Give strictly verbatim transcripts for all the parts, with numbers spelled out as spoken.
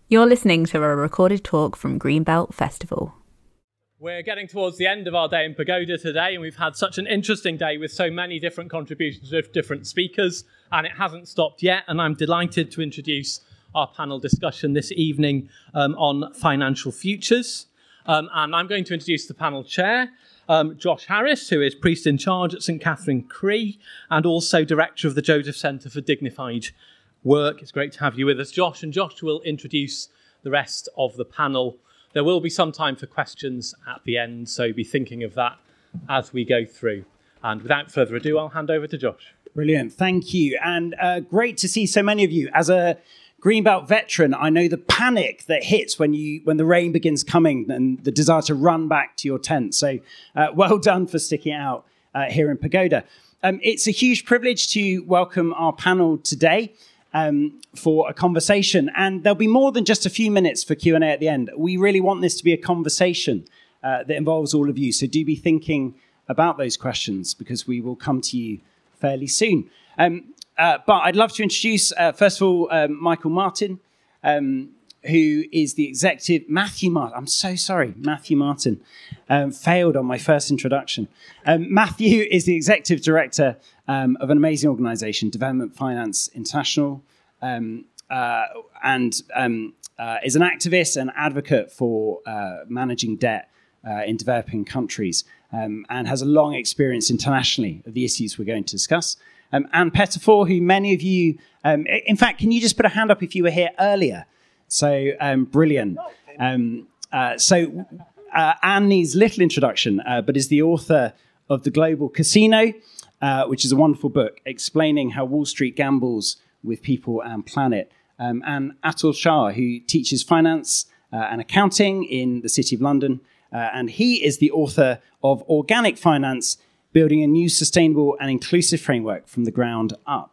You're listening to a recorded talk from Greenbelt Festival. We're getting towards the end of our day in Pagoda today, and we've had such an interesting day with so many different contributions with different speakers, and it hasn't stopped yet, and I'm delighted to introduce our panel discussion this evening um, on financial futures. Um, and I'm going to introduce the panel chair, um, Josh Harris, who is priest in charge at St Catherine Cree, and also director of the Joseph Centre for Dignified Work. It's great to have you with us, Josh, and Josh will introduce the rest of the panel. There will be some time for questions at the end, so be thinking of that as we go through. And without further ado, I'll hand over to Josh. Brilliant, thank you. And uh, great to see so many of you. As a Greenbelt veteran, I know the panic that hits when you when the rain begins coming and the desire to run back to your tent. So uh, well done for sticking it out uh, here in Pagoda. Um, it's a huge privilege to welcome our panel today. Um, for a conversation, and there'll be more than just a few minutes for Q and A at the end. We really want this to be a conversation uh, that involves all of you, so do be thinking about those questions because we will come to you fairly soon. Um, uh, but I'd love to introduce, uh, first of all, um, Michael Martin, um, who is the executive, Matthew Martin, I'm so sorry, Matthew Martin, um, failed on my first introduction. Um, Matthew is the executive director um, of an amazing organisation, Development Finance International, um, uh, and um, uh, is an activist and advocate for uh, managing debt uh, in developing countries, um, and has a long experience internationally of the issues we're going to discuss. Um, Anne Pettifor, who many of you, um, in fact, can you just put a hand up if you were here earlier? So um, brilliant. Um, uh, so uh, Anne needs little introduction, uh, but is the author of The Global Casino, uh, which is a wonderful book explaining how Wall Street gambles with people and planet. Um, and Atul Shah, who teaches finance uh, and accounting in the City of London. Uh, and he is the author of Organic Finance, Building a New Sustainable and Inclusive Framework from the Ground Up.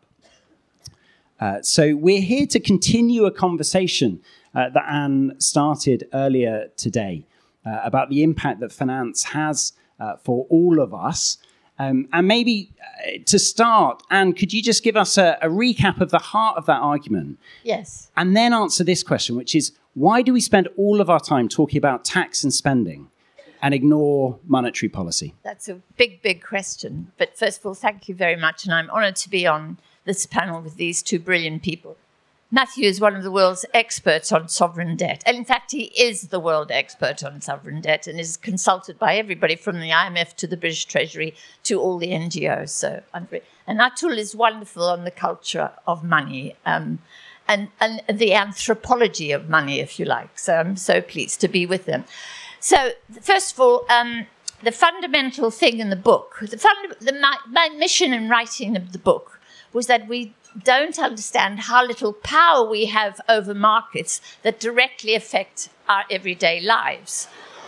Uh, so we're here to continue a conversation uh, that Anne started earlier today uh, about the impact that finance has uh, for all of us. Um, and maybe uh, to start, Anne, could you just give us a, a recap of the heart of that argument? Yes. And then answer this question, which is, why do we spend all of our time talking about tax and spending and ignore monetary policy? That's a big, big question. But first of all, thank you very much. And I'm honoured to be on this panel with these two brilliant people. Matthew is one of the world's experts on sovereign debt. And in fact, he is the world expert on sovereign debt and is consulted by everybody from the I M F to the British Treasury to all the N G Os. So, I'm very, and Atul is wonderful on the culture of money um, and, and the anthropology of money, if you like. So I'm so pleased to be with them. So first of all, um, the fundamental thing in the book, the, fund, the my, my mission in writing the book was that we don't understand how little power we have over markets that directly affect our everyday lives.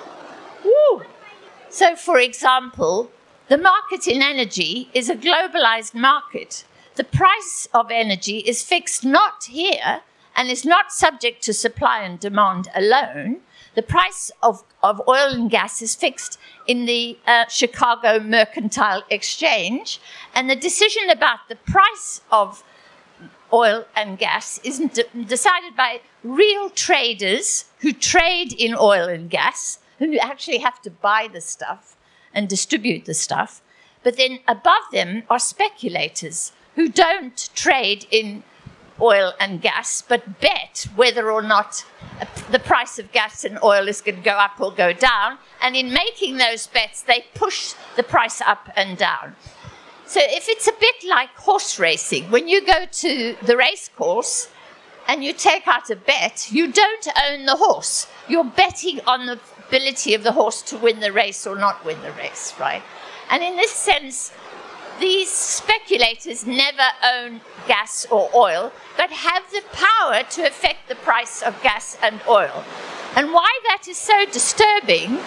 Woo. So, for example, the market in energy is a globalized market. The price of energy is fixed not here and is not subject to supply and demand alone. The price of, of oil and gas is fixed in the uh, Chicago Mercantile Exchange, and the decision about the price of oil and gas is de- decided by real traders who trade in oil and gas, who actually have to buy the stuff and distribute the stuff. But then above them are speculators who don't trade in oil and gas, but bet whether or not the price of gas and oil is going to go up or go down. And in making those bets, they push the price up and down. So if it's a bit like horse racing, when you go to the race course and you take out a bet, you don't own the horse. You're betting on the ability of the horse to win the race or not win the race, right? And in this sense, these speculators never own gas or oil, but have the power to affect the price of gas and oil. And why that is so disturbing,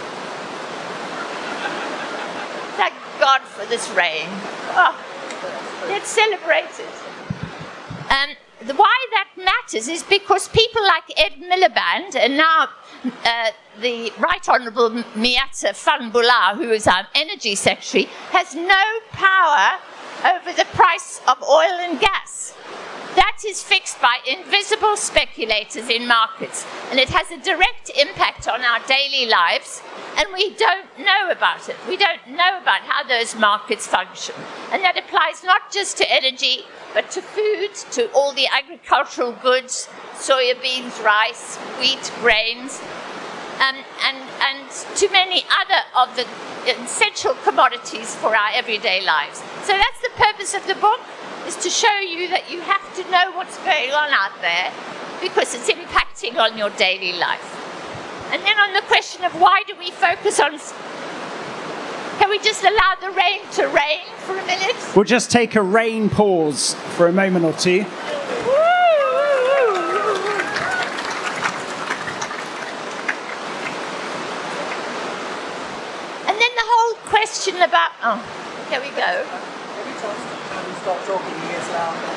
thank God for this rain. Oh, let's celebrate it. Um, the, why that matters is because people like Ed Miliband and now uh, the Right Honourable Miatta Fanbullah, who is our Energy Secretary, has no power over the price of oil and gas. That is fixed by invisible speculators in markets, and it has a direct impact on our daily lives, and we don't know about it. We don't know about how those markets function. And that applies not just to energy, but to food, to all the agricultural goods, soya beans, rice, wheat, grains, um, and, and to many other of the essential commodities for our everyday lives. So that's the purpose of the book, is to show you that you have to know what's going on out there because it's impacting on your daily life. And then on the question of why do we focus on... Can we just allow the rain to rain for a minute? We'll just take a rain pause for a moment or two. And then the whole question about... Oh, here we go. Stop talking years louder.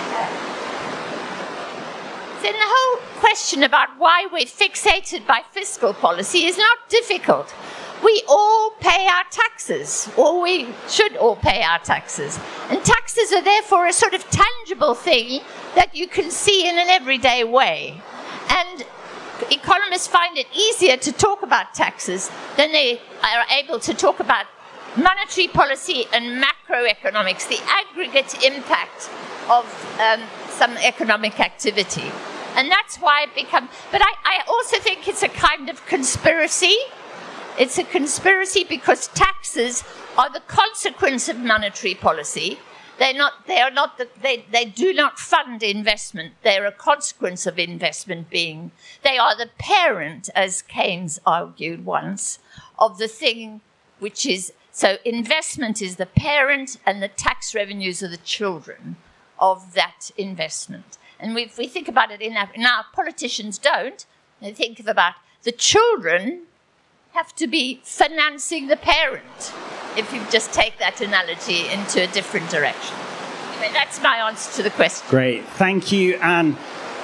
Then the whole question about why we're fixated by fiscal policy is not difficult. We all pay our taxes, or we should all pay our taxes. And taxes are therefore a sort of tangible thing that you can see in an everyday way. And economists find it easier to talk about taxes than they are able to talk about monetary policy and macroeconomics, the aggregate impact of um, some economic activity. And that's why it becomes... But I, I also think it's a kind of conspiracy. It's a conspiracy because taxes are the consequence of monetary policy. They're not, they are not the, they, they do not fund investment. They're a consequence of investment being... They are the parent, as Keynes argued once, of the thing which is... So investment is the parent and the tax revenues are the children of that investment. And we, if we think about it, in our, now politicians don't. They think of about the children have to be financing the parent, if you just take that analogy into a different direction. Anyway, that's my answer to the question. Great. Thank you, Anne.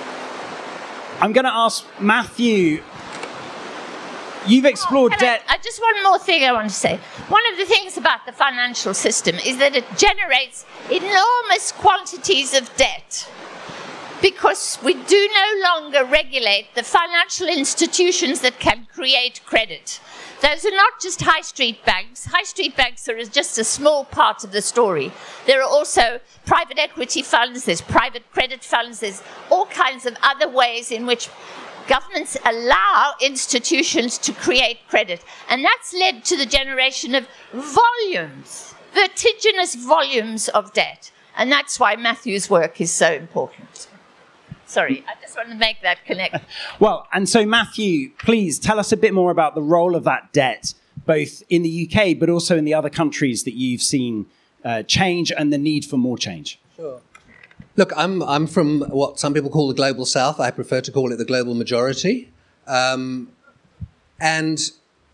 I'm going to ask Matthew, you've explored oh, debt... I, I, just one more thing I want to say. One of the things about the financial system is that it generates enormous quantities of debt, because we do no longer regulate the financial institutions that can create credit. Those are not just high street banks. High street banks are just a small part of the story. There are also private equity funds, there's private credit funds, there's all kinds of other ways in which governments allow institutions to create credit. And that's led to the generation of volumes, vertiginous volumes of debt. And that's why Matthew's work is so important. Sorry, I just want to make that connection. Well, and so Matthew, please tell us a bit more about the role of that debt, both in the U K, but also in the other countries that you've seen uh, change and the need for more change. Sure. Look, I'm I'm from what some people call the global south. I prefer to call it the global majority. Um, and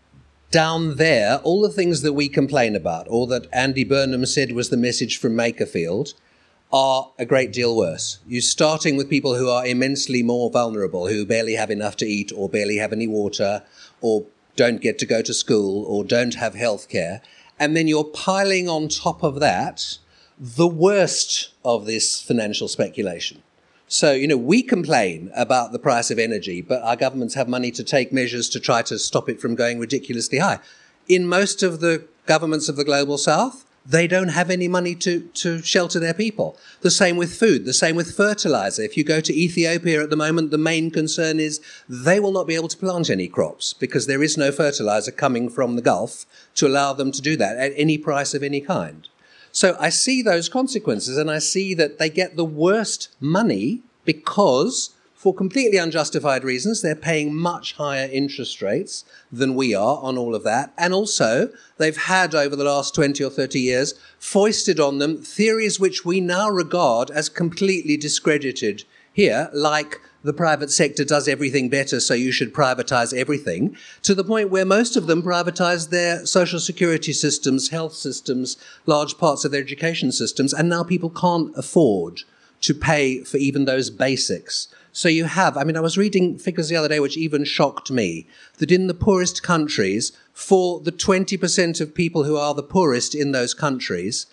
down there, all the things that we complain about, or that Andy Burnham said was the message from Makerfield, are a great deal worse. You're starting with people who are immensely more vulnerable, who barely have enough to eat or barely have any water or don't get to go to school or don't have health care. And then you're piling on top of that the worst of this financial speculation. So, you know, we complain about the price of energy, but our governments have money to take measures to try to stop it from going ridiculously high. In most of the governments of the global south, they don't have any money to, to shelter their people. The same with food, the same with fertilizer. If you go to Ethiopia at the moment, the main concern is they will not be able to plant any crops because there is no fertilizer coming from the Gulf to allow them to do that at any price of any kind. So I see those consequences, and I see that they get the worst money because, for completely unjustified reasons, they're paying much higher interest rates than we are on all of that. And also, they've had, over the last twenty or thirty years, foisted on them theories which we now regard as completely discredited here, like the private sector does everything better, so you should privatize everything, to the point where most of them privatize their social security systems, health systems, large parts of their education systems, and now people can't afford to pay for even those basics. So you have, I mean, I was reading figures the other day which even shocked me, that in the poorest countries, for the twenty percent of people who are the poorest in those countries,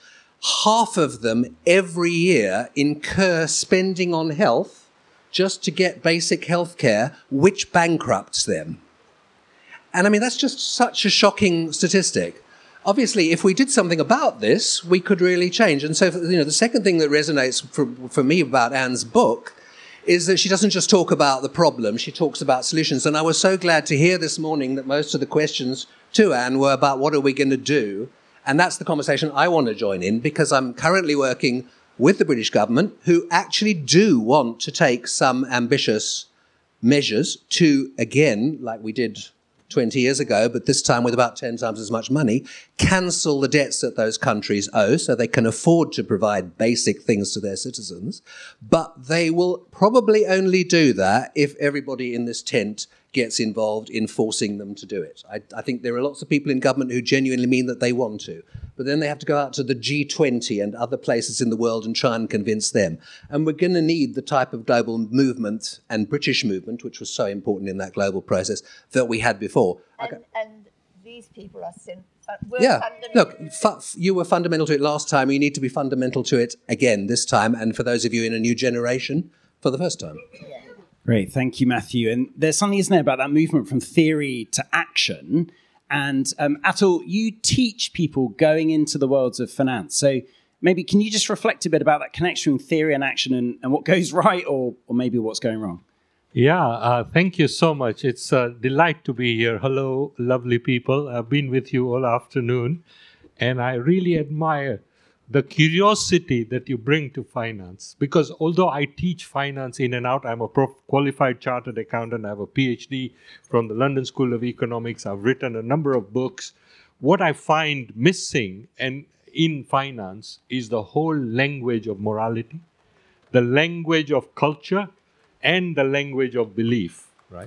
half of them every year incur spending on health just to get basic health care, which bankrupts them. And I mean, that's just such a shocking statistic. Obviously, if we did something about this, we could really change. And so, you know, the second thing that resonates for, for me about Anne's book is that she doesn't just talk about the problem, she talks about solutions. And I was so glad to hear this morning that most of the questions to Anne were about what are we going to do? And that's the conversation I want to join in, because I'm currently working with the British government, who actually do want to take some ambitious measures to, again, like we did twenty years ago, but this time with about ten times as much money, cancel the debts that those countries owe so they can afford to provide basic things to their citizens. But they will probably only do that if everybody in this tent gets involved in forcing them to do it. I, I think there are lots of people in government who genuinely mean that they want to, but then they have to go out to the G twenty and other places in the world and try and convince them. And we're going to need the type of global movement and British movement, which was so important in that global process, that we had before. And, Okay. and these people are sim- uh, were Yeah, fundamental. look, fu- you were fundamental to it last time. You need to be fundamental to it again this time, and for those of you in a new generation, for the first time. Great, thank you, Matthew. And there's something, isn't there, about that movement from theory to action. And um, Atul, you teach people going into the worlds of finance. So maybe can you just reflect a bit about that connection between theory and action, and, and what goes right, or, or maybe what's going wrong? Yeah, uh, thank you so much. It's a delight to be here. Hello, lovely people. I've been with you all afternoon, and I really admire the curiosity that you bring to finance. Because although I teach finance in and out, I'm a prof- qualified chartered accountant. I have a PhD from the London School of Economics. I've written a number of books. What I find missing and in finance is the whole language of morality, the language of culture, and the language of belief, right?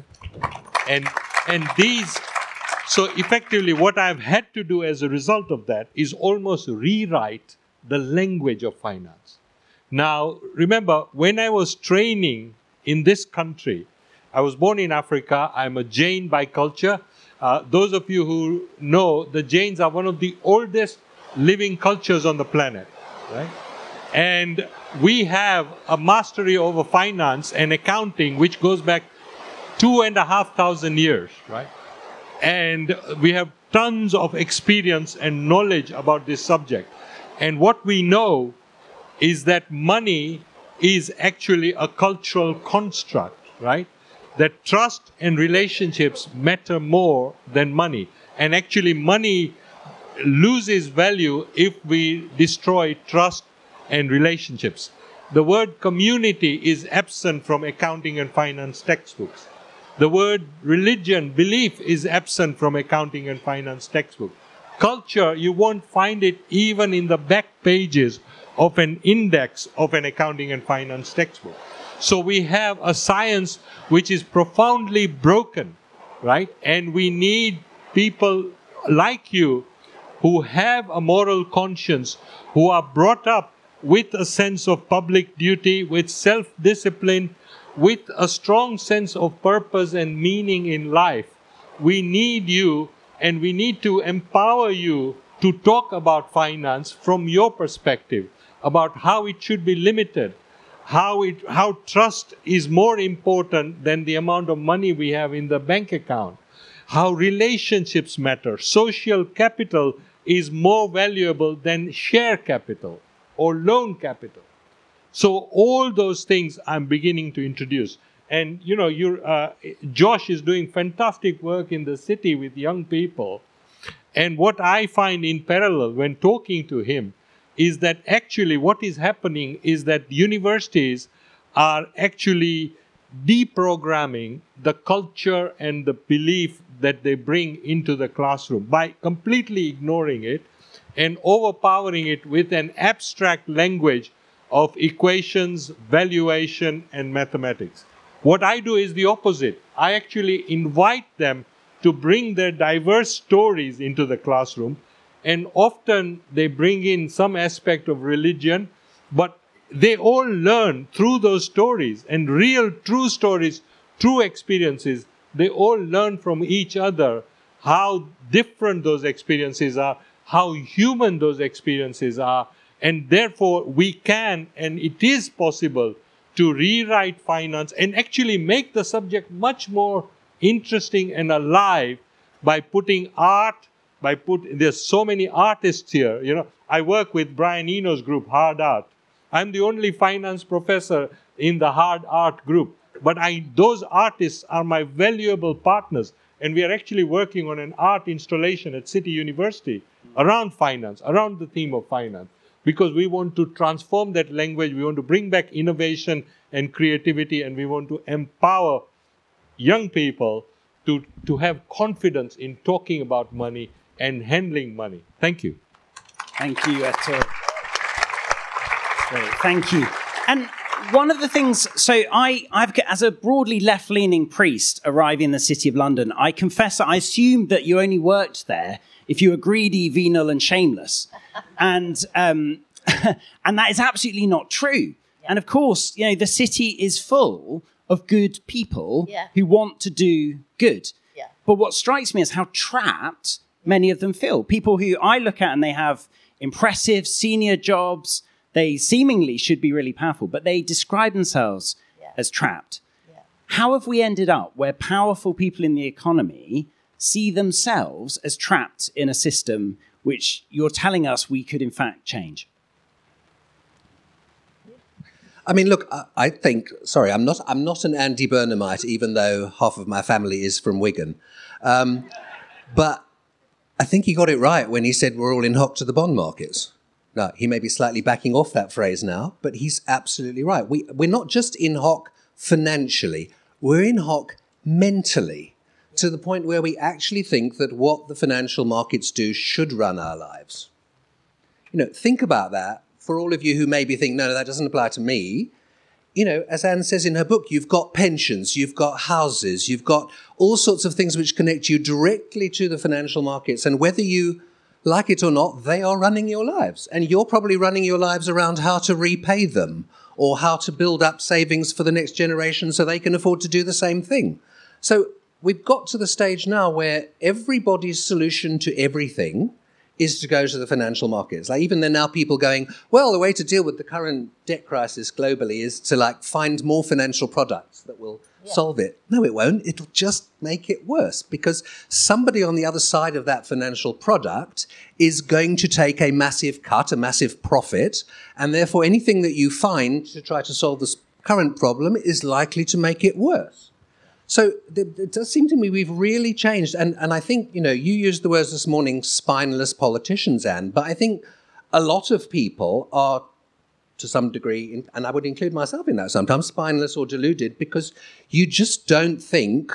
And and these, so effectively what I've had to do as a result of that is almost rewrite the language of finance. Now, remember, when I was training in this country, I was born in Africa, I'm a Jain by culture. Uh, those of you who know, the Jains are one of the oldest living cultures on the planet, right? And we have a mastery over finance and accounting which goes back two and a half thousand years, right? And we have tons of experience and knowledge about this subject. And what we know is that money is actually a cultural construct, right? That trust and relationships matter more than money. And actually money loses value if we destroy trust and relationships. The word community is absent from accounting and finance textbooks. The word religion, belief, is absent from accounting and finance textbooks. Culture, you won't find it even in the back pages of an index of an accounting and finance textbook. So we have a science which is profoundly broken, right? And we need people like you who have a moral conscience, who are brought up with a sense of public duty, with self-discipline, with a strong sense of purpose and meaning in life. We need you, and we need to empower you to talk about finance from your perspective, about how it should be limited, how it, how trust is more important than the amount of money we have in the bank account, how relationships matter, social capital is more valuable than share capital or loan capital. So all those things I'm beginning to introduce. And, you know, you're, uh, Josh is doing fantastic work in the city with young people. And what I find in parallel when talking to him is that actually what is happening is that universities are actually deprogramming the culture and the belief that they bring into the classroom by completely ignoring it and overpowering it with an abstract language of equations, valuation, and mathematics. What I do is the opposite. I actually invite them to bring their diverse stories into the classroom, and often they bring in some aspect of religion, but they all learn through those stories, and real, true stories, true experiences. They all learn from each other how different those experiences are, how human those experiences are, And therefore, we can, and it is possible, to rewrite finance and actually make the subject much more interesting and alive by putting art, by put, there's so many artists here. You know, I work with Brian Eno's group, Hard Art. I'm the only finance professor in the Hard Art group. But I, those artists are my valuable partners. And we are actually working on an art installation at City University around finance, around the theme of finance. Because we want to transform that language, we want to bring back innovation and creativity, and we want to empower young people to, to have confidence in talking about money and handling money. Thank you. Thank you, Atul. Great, thank you. And one of the things, so I, I've, as a broadly left-leaning priest arriving in the City of London, I confess that I assumed that you only worked there if you were greedy, venal, and shameless. And um, and that is absolutely not true. Yeah. And of course, you know, the city is full of good people yeah. who want to do good. Yeah. But what strikes me is how trapped many of them feel. People who I look at and they have impressive senior jobs, they seemingly should be really powerful, but they describe themselves yeah. as trapped. Yeah. How have we ended up where powerful people in the economy see themselves as trapped in a system which you're telling us we could in fact change? I mean, look, I, I think, sorry, I'm not I'm not an Andy Burnhamite, even though half of my family is from Wigan. Um, but I think he got it right when he said we're all in hock to the bond markets. Now, he may be slightly backing off that phrase now, but he's absolutely right. We, we're not just in hock financially, we're in hock mentally, to the point where we actually think that what the financial markets do should run our lives. You know, think about that. For all of you who maybe think, no, no, that doesn't apply to me, you know, as Anne says in her book, you've got pensions, you've got houses, you've got all sorts of things which connect you directly to the financial markets. And whether you like it or not, they are running your lives. And you're probably running your lives around how to repay them or how to build up savings for the next generation so they can afford to do the same thing. So we've got to the stage now where everybody's solution to everything is to go to the financial markets. Like even there are now people going, well, the way to deal with the current debt crisis globally is to like find more financial products that will yeah. solve it. No, it won't. It'll just make it worse because somebody on the other side of that financial product is going to take a massive cut, a massive profit, and therefore anything that you find to try to solve this current problem is likely to make it worse. So it does seem to me we've really changed. And, and I think, you know, you used the words this morning, spineless politicians, Anne, but I think a lot of people are, to some degree, and I would include myself in that sometimes, spineless or deluded, because you just don't think,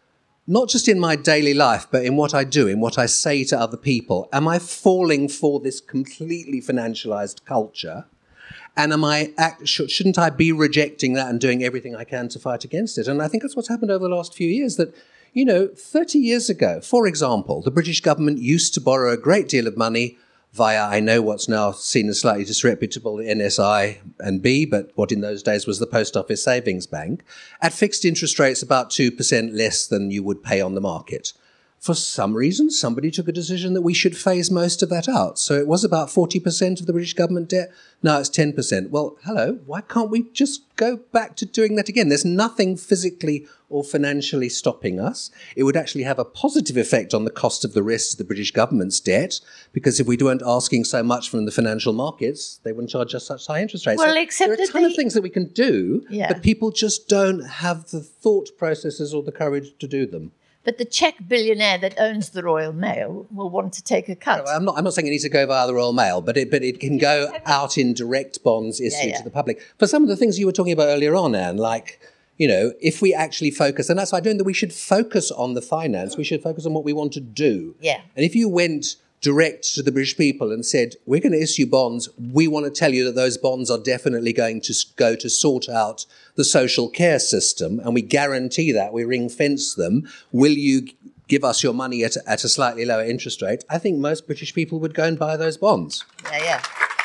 not just in my daily life, but in what I do, in what I say to other people, am I falling for this completely financialized culture? And am I act, shouldn't I be rejecting that and doing everything I can to fight against it? And I think that's what's happened over the last few years, that, you know, thirty years ago, for example, the British government used to borrow a great deal of money via, I know what's now seen as slightly disreputable, the N S I and B, but what in those days was the Post Office Savings Bank, at fixed interest rates about two percent less than you would pay on the market. For some reason, somebody took a decision that we should phase most of that out. So it was about forty percent of the British government debt. Now it's ten percent. Well, hello, why can't we just go back to doing that again? There's nothing physically or financially stopping us. It would actually have a positive effect on the cost of the rest of the British government's debt, because if we weren't asking so much from the financial markets, they wouldn't charge us such high interest rates. Well, so except there are a ton the... of things that we can do, yeah. but people just don't have the thought processes or the courage to do them. But the Czech billionaire that owns the Royal Mail will want to take a cut. No, I'm not. I'm not saying it needs to go via the Royal Mail, but it but it can go out in direct bonds issued yeah, yeah. to the public. For some of the things you were talking about earlier on, Anne, like, you know, if we actually focus, and that's why I'm doing that, we should focus on the finance. We should focus on what we want to do. Yeah. And if you went direct to the British people and said, we're going to issue bonds, we want to tell you that those bonds are definitely going to go to sort out the social care system, and we guarantee that, we ring-fence them, will you give us your money at, at a slightly lower interest rate, I think most British people would go and buy those bonds. Yeah, yeah.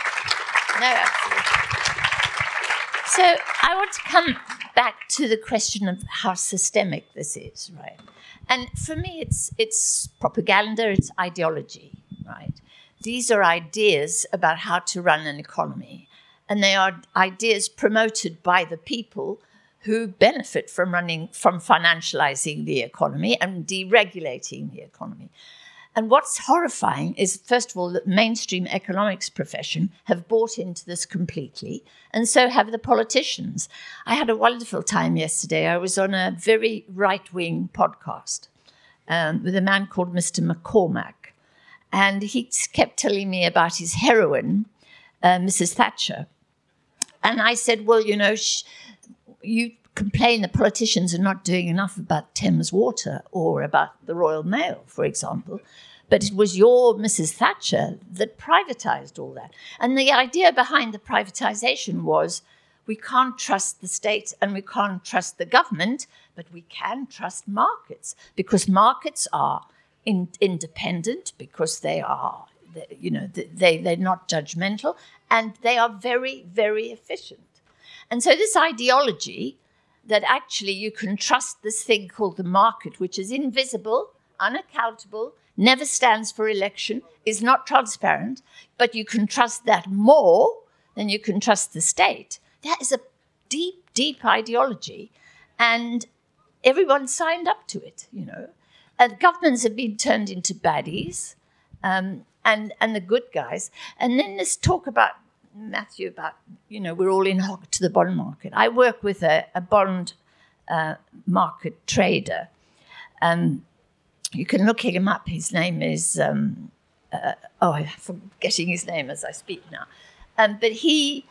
No, absolutely. So I want to come back to the question of how systemic this is, right? And for me, it's it's propaganda, it's ideology, right? these are ideas about how to run an economy. And they are ideas promoted by the people who benefit from running, from financializing the economy and deregulating the economy. And what's horrifying is, first of all, that mainstream economics profession have bought into this completely, and so have the politicians. I had a wonderful time yesterday. I was on a very right-wing podcast um, with a man called Mister McCormack, and he kept telling me about his heroine, uh, Missus Thatcher. And I said, well, you know, sh- you complain that politicians are not doing enough about Thames Water or about the Royal Mail, for example. But it was your Missus Thatcher that privatized all that. And the idea behind the privatization was we can't trust the state and we can't trust the government, but we can trust markets because markets are in, independent, because they are, you know, they, they're not judgmental, and they are very, very efficient. And so this ideology that actually you can trust this thing called the market, which is invisible, unaccountable, never stands for election, is not transparent, but you can trust that more than you can trust the state. That is a deep, deep ideology. And everyone signed up to it, you know. And governments have been turned into baddies um, and, and the good guys. And then this talk about, Matthew, about, you know, we're all in hog to the bond market. I work with a, a bond uh, market trader. Um, you can look him up. His name is, um, uh, oh, I'm forgetting his name as I speak now. Um, but he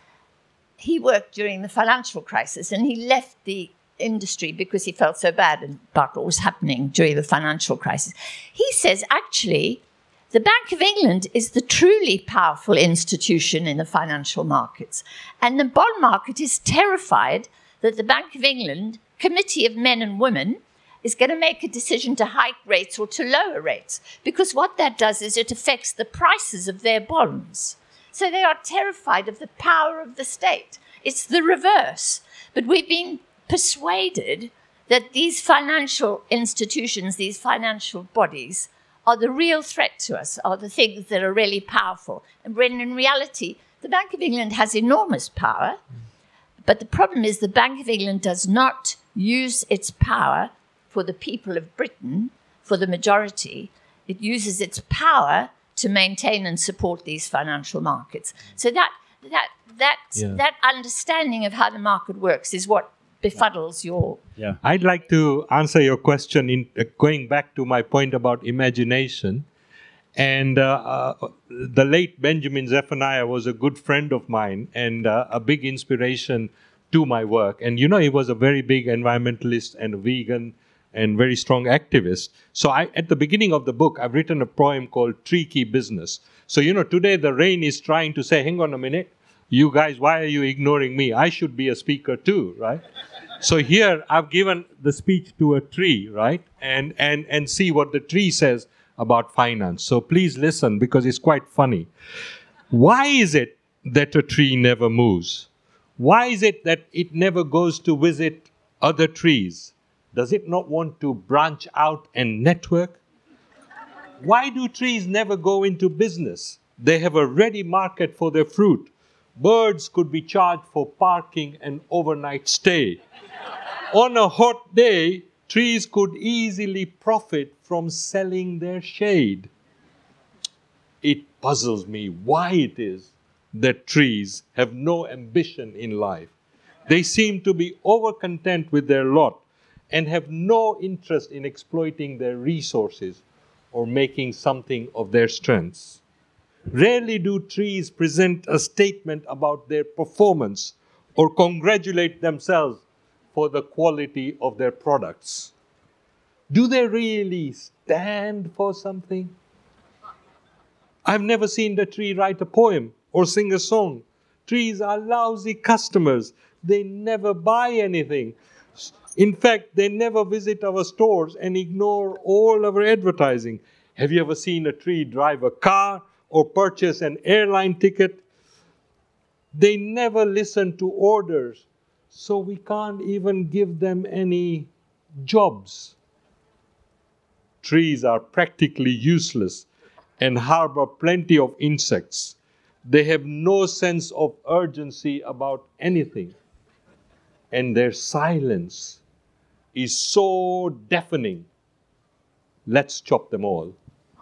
he worked during the financial crisis, and he left the industry because he felt so bad about what was happening during the financial crisis. He says, actually, the Bank of England is the truly powerful institution in the financial markets. And the bond market is terrified that the Bank of England committee of men and women is going to make a decision to hike rates or to lower rates. Because what that does is it affects the prices of their bonds. So they are terrified of the power of the state. It's the reverse. But we've been persuaded that these financial institutions, these financial bodies, are the real threat to us, are the things that are really powerful. And when in reality, the Bank of England has enormous power, but the problem is the Bank of England does not use its power for the people of Britain, for the majority. It uses its power to maintain and support these financial markets. So that that that Yeah. that understanding of how the market works is what befuddles your... Yeah. I'd like to answer your question in uh, going back to my point about imagination. And uh, uh, the late Benjamin Zephaniah was a good friend of mine and uh, a big inspiration to my work. And you know, he was a very big environmentalist and a vegan and very strong activist. So I, at the beginning of the book, I've written a poem called Tricky Business. So, you know, today the rain is trying to say, hang on a minute, you guys, why are you ignoring me? I should be a speaker too, right? So here I've given the speech to a tree, right? And, and, and see what the tree says about finance. So please listen because it's quite funny. Why is it that a tree never moves? Why is it that it never goes to visit other trees? Does it not want to branch out and network? Why do trees never go into business? They have a ready market for their fruit. Birds could be charged for parking and overnight stay. On a hot day, trees could easily profit from selling their shade. It puzzles me why it is that trees have no ambition in life. They seem to be overcontent with their lot and have no interest in exploiting their resources or making something of their strengths. Rarely do trees present a statement about their performance or congratulate themselves for the quality of their products. Do they really stand for something? I've never seen the tree write a poem or sing a song. Trees are lousy customers. They never buy anything. In fact, they never visit our stores and ignore all our advertising. Have you ever seen a tree drive a car or purchase an airline ticket? They never listen to orders, so we can't even give them any jobs. Trees are practically useless and harbor plenty of insects. They have no sense of urgency about anything. And their silence is so deafening. Let's chop them all.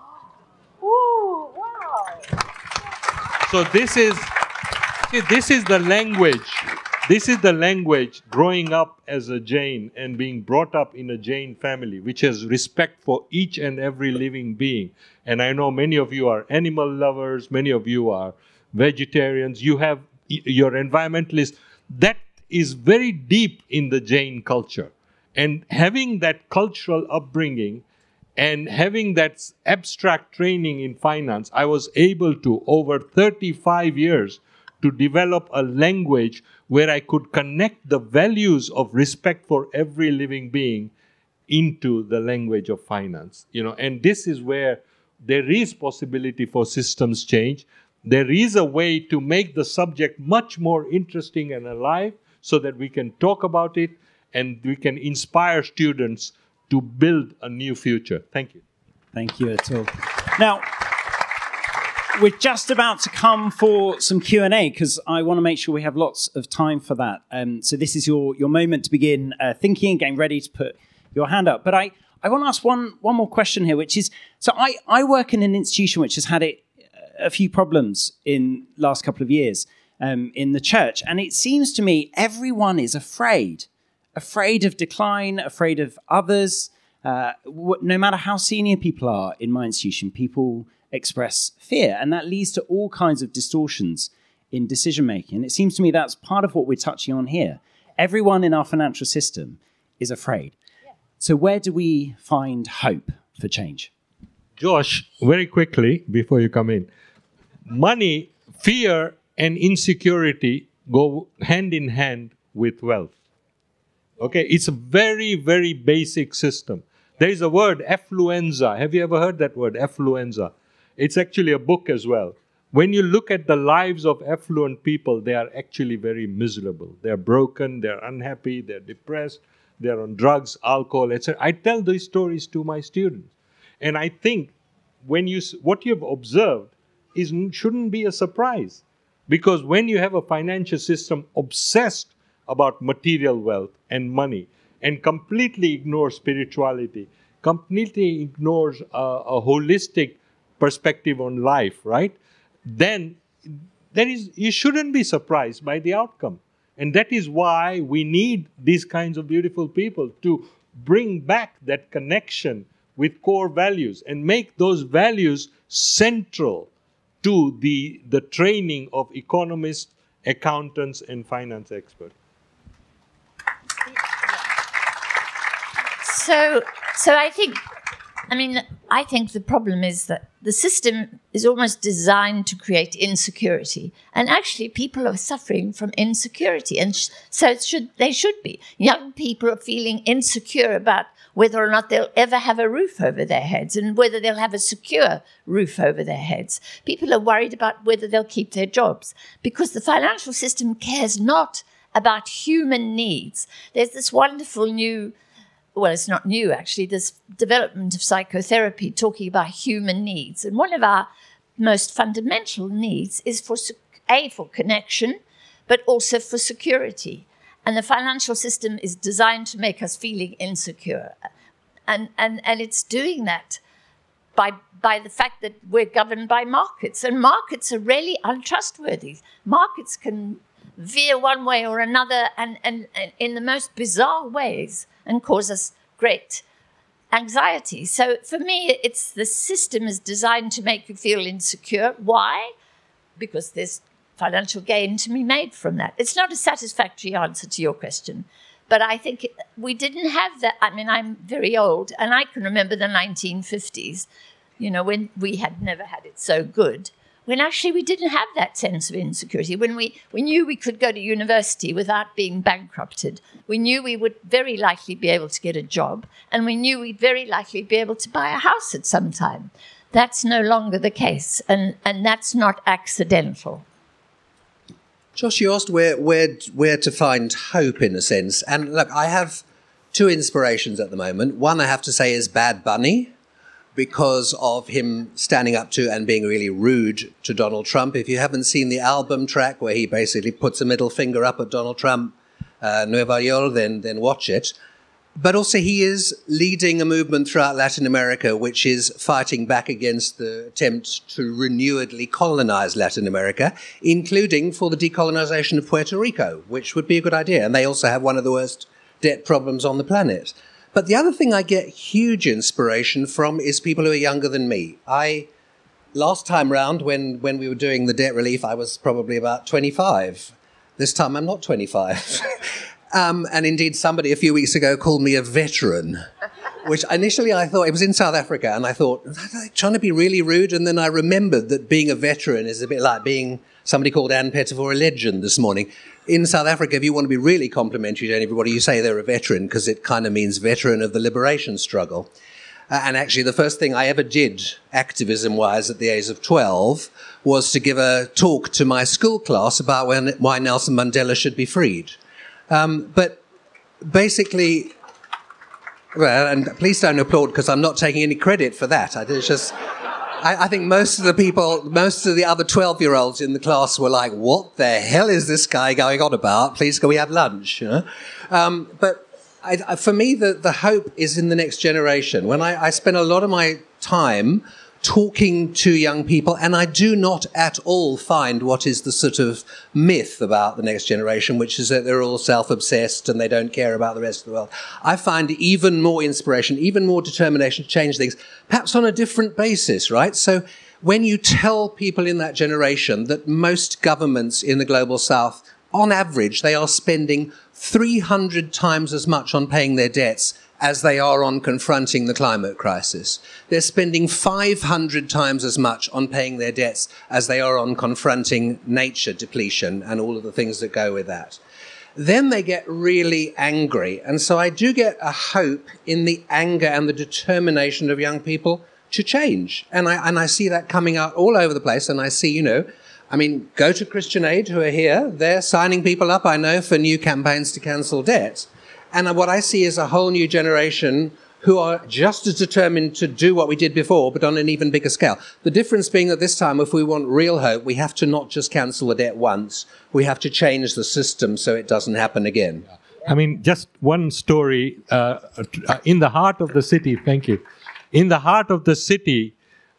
Ooh, wow. So this is, see, this is the language. This is the language growing up as a Jain and being brought up in a Jain family, which has respect for each and every living being. And I know many of you are animal lovers, many of you are vegetarians, you have your environmentalists. That is very deep in the Jain culture. And having that cultural upbringing and having that abstract training in finance, I was able to, over thirty-five years, to develop a language where I could connect the values of respect for every living being into the language of finance. You know, and this is where there is possibility for systems change. There is a way to make the subject much more interesting and alive so that we can talk about it and we can inspire students to build a new future. Thank you. Thank you, Atul. Now, we're just about to come for some Q and A because I want to make sure we have lots of time for that. Um, so this is your, your moment to begin uh, thinking, getting ready to put your hand up. But I, I want to ask one, one more question here, which is, so I, I work in an institution which has had it, a few problems in last couple of years um, in the church. And it seems to me everyone is afraid, afraid of decline, afraid of others. Uh, no matter how senior people are in my institution, people express fear, and that leads to all kinds of distortions in decision making. And it seems to me that's part of what we're touching on here. Everyone in our financial system is afraid. Yeah. So where do we find hope for change? Josh, very quickly before you come in, money, fear, and insecurity go hand in hand with wealth. Okay, it's a very, very basic system. There is a word, affluenza. Have you ever heard that word, affluenza? It's actually a book as well. When you look at the lives of affluent people, they are actually very miserable. They're broken, they're unhappy, they're depressed, they're on drugs, alcohol, et cetera. I tell these stories to my students. And I think when you what you've observed is shouldn't be a surprise. Because when you have a financial system obsessed about material wealth and money and completely ignores spirituality, completely ignores a, a holistic perspective on life, right? Then there is you shouldn't be surprised by the outcome. And that is why we need these kinds of beautiful people to bring back that connection with core values and make those values central to the, the training of economists, accountants, and finance experts. So, so I think, I mean, I think the problem is that the system is almost designed to create insecurity, and actually, people are suffering from insecurity, and sh- so it should they should be. Young people are feeling insecure about whether or not they'll ever have a roof over their heads, and whether they'll have a secure roof over their heads. People are worried about whether they'll keep their jobs, because the financial system cares not about human needs. There's this wonderful new. Well, it's not new, actually, this development of psychotherapy talking about human needs. And one of our most fundamental needs is for, A, for connection, but also for security. And the financial system is designed to make us feeling insecure. And, and, and it's doing that by, by the fact that we're governed by markets. And markets are really untrustworthy. Markets can veer one way or another and, and, and in the most bizarre ways, and cause us great anxiety. So for me, it's the system is designed to make you feel insecure. Why? Because there's financial gain to be made from that. It's not a satisfactory answer to your question, but I think it, we didn't have that. I mean, I'm very old, and I can remember the nineteen fifties, you know, when we had never had it so good, when actually we didn't have that sense of insecurity, when we, we knew we could go to university without being bankrupted. We knew we would very likely be able to get a job, and we knew we'd very likely be able to buy a house at some time. That's no longer the case, and, and that's not accidental. Josh, you asked where, where, where to find hope, in a sense. And look, I have two inspirations at the moment. One, I have to say, is Bad Bunny. because of him standing up to and being really rude to Donald Trump. If you haven't seen the album track where he basically puts a middle finger up at Donald Trump, uh, Nueva York, then, then watch it. But also he is leading a movement throughout Latin America, which is fighting back against the attempt to renewedly colonize Latin America, including for the decolonization of Puerto Rico, which would be a good idea. And they also have one of the worst debt problems on the planet. But the other thing I get huge inspiration from is people who are younger than me. I, last time round, when, when we were doing the debt relief, I was probably about twenty-five. This time I'm not twenty-five. Um, and indeed, somebody a few weeks ago called me a veteran, which initially I thought, it was in South Africa, and I thought, are they trying to be really rude? And then I remembered that being a veteran is a bit like being somebody called Ann Pettifor a legend this morning. In South Africa, if you want to be really complimentary to anybody, you say they're a veteran, because it kind of means veteran of the liberation struggle. Uh, and actually, the first thing I ever did, activism-wise, at the age of twelve, was to give a talk to my school class about when, why Nelson Mandela should be freed. Um, but basically, well, and please don't applaud because I'm not taking any credit for that. I, it's just, I, I think most of the people, most of the other twelve-year-olds in the class were like, what the hell is this guy going on about? Please, can we have lunch? You know? um, but I, I, for me, the, the hope is in the next generation. When I, I spend a lot of my time talking to young people, and I do not at all find what is the sort of myth about the next generation, which is that they're all self-obsessed and they don't care about the rest of the world. I find even more inspiration, even more determination to change things, perhaps on a different basis, right? So when you tell people in that generation that most governments in the global south, on average, they are spending three hundred times as much on paying their debts as they are on confronting the climate crisis. They're spending five hundred times as much on paying their debts as they are on confronting nature depletion and all of the things that go with that. Then they get really angry. And so I do get a hope in the anger and the determination of young people to change. And I, and I see that coming out all over the place. And I see, you know, I mean, go to Christian Aid, who are here. They're signing people up, I know, for new campaigns to cancel debt. And what I see is a whole new generation who are just as determined to do what we did before, but on an even bigger scale. The difference being that this time, if we want real hope, we have to not just cancel the debt once. We have to change the system so it doesn't happen again. I mean, just one story. Uh, in the heart of the city, thank you. In the heart of the city,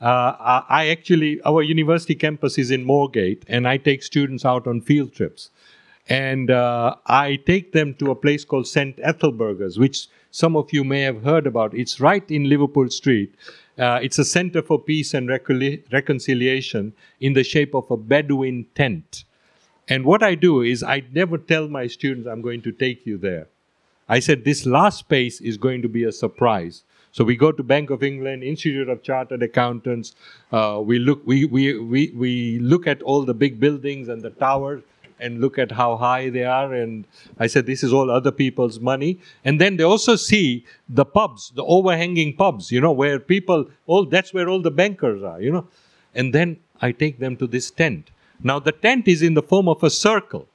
uh, I actually, our university campus is in Moorgate, and I take students out on field trips. And uh, I take them to a place called Saint Ethelburgers, which some of you may have heard about. It's right in Liverpool Street. Uh, it's a center for peace and recon- reconciliation in the shape of a Bedouin tent. And what I do is I never tell my students I'm going to take you there. I said this last space is going to be a surprise. So we go to Bank of England, Institute of Chartered Accountants. Uh, we look we, we, we, we look at all the big buildings and the towers, and look at how high they are. And I said, this is all other people's money. And then they also see the pubs, the overhanging pubs, you know, where people, all that's where all the bankers are, you know. And then I take them to this tent. Now, the tent is in the form of a circle.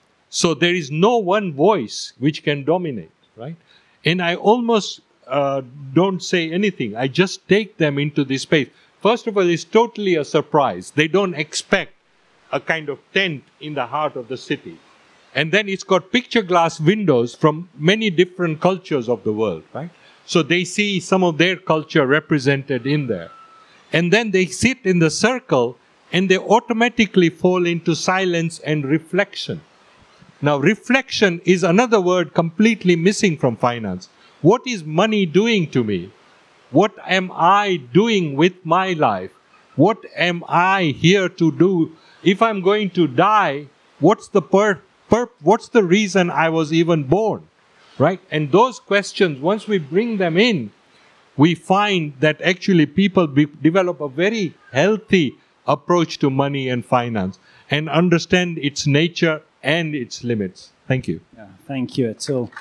So there is no one voice which can dominate, right? And I almost uh, don't say anything. I just take them into this space. First of all, it's totally a surprise. They don't expect a kind of tent in the heart of the city. And then it's got picture glass windows from many different cultures of the world, right? So they see some of their culture represented in there. And then they sit in the circle and they automatically fall into silence and reflection. Now, reflection is another word completely missing from finance. What is money doing to me? What am I doing with my life? What am I here to do? If I'm going to die, what's the per, per, what's the reason I was even born, right? And those questions, once we bring them in, we find that actually people be, develop a very healthy approach to money and finance and understand its nature and its limits. Thank you. Yeah, thank you, Atul.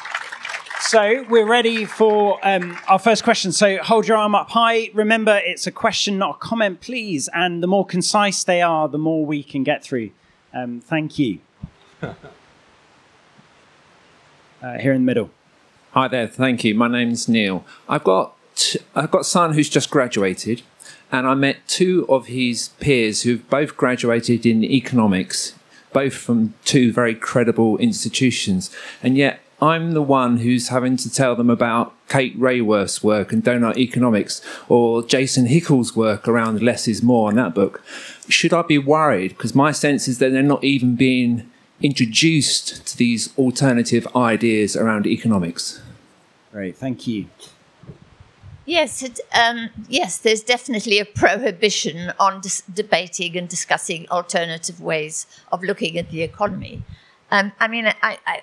So we're ready for um, our first question. So hold your arm up high. Remember, it's a question, not a comment, please. And the more concise they are, the more we can get through. Um, thank you. uh, here in the middle. Hi there. Thank you. My name's Neil. I've got t- I've got a son who's just graduated, and I met two of his peers who've both graduated in economics, both from two very credible institutions, and yet I'm the one who's having to tell them about Kate Rayworth's work and Donut Economics, or Jason Hickel's work around less is more in that book. Should I be worried? Because my sense is that they're not even being introduced to these alternative ideas around economics. Great, thank you. Yes, it, um, yes, there's definitely a prohibition on dis- debating and discussing alternative ways of looking at the economy. Um, I mean, I, I,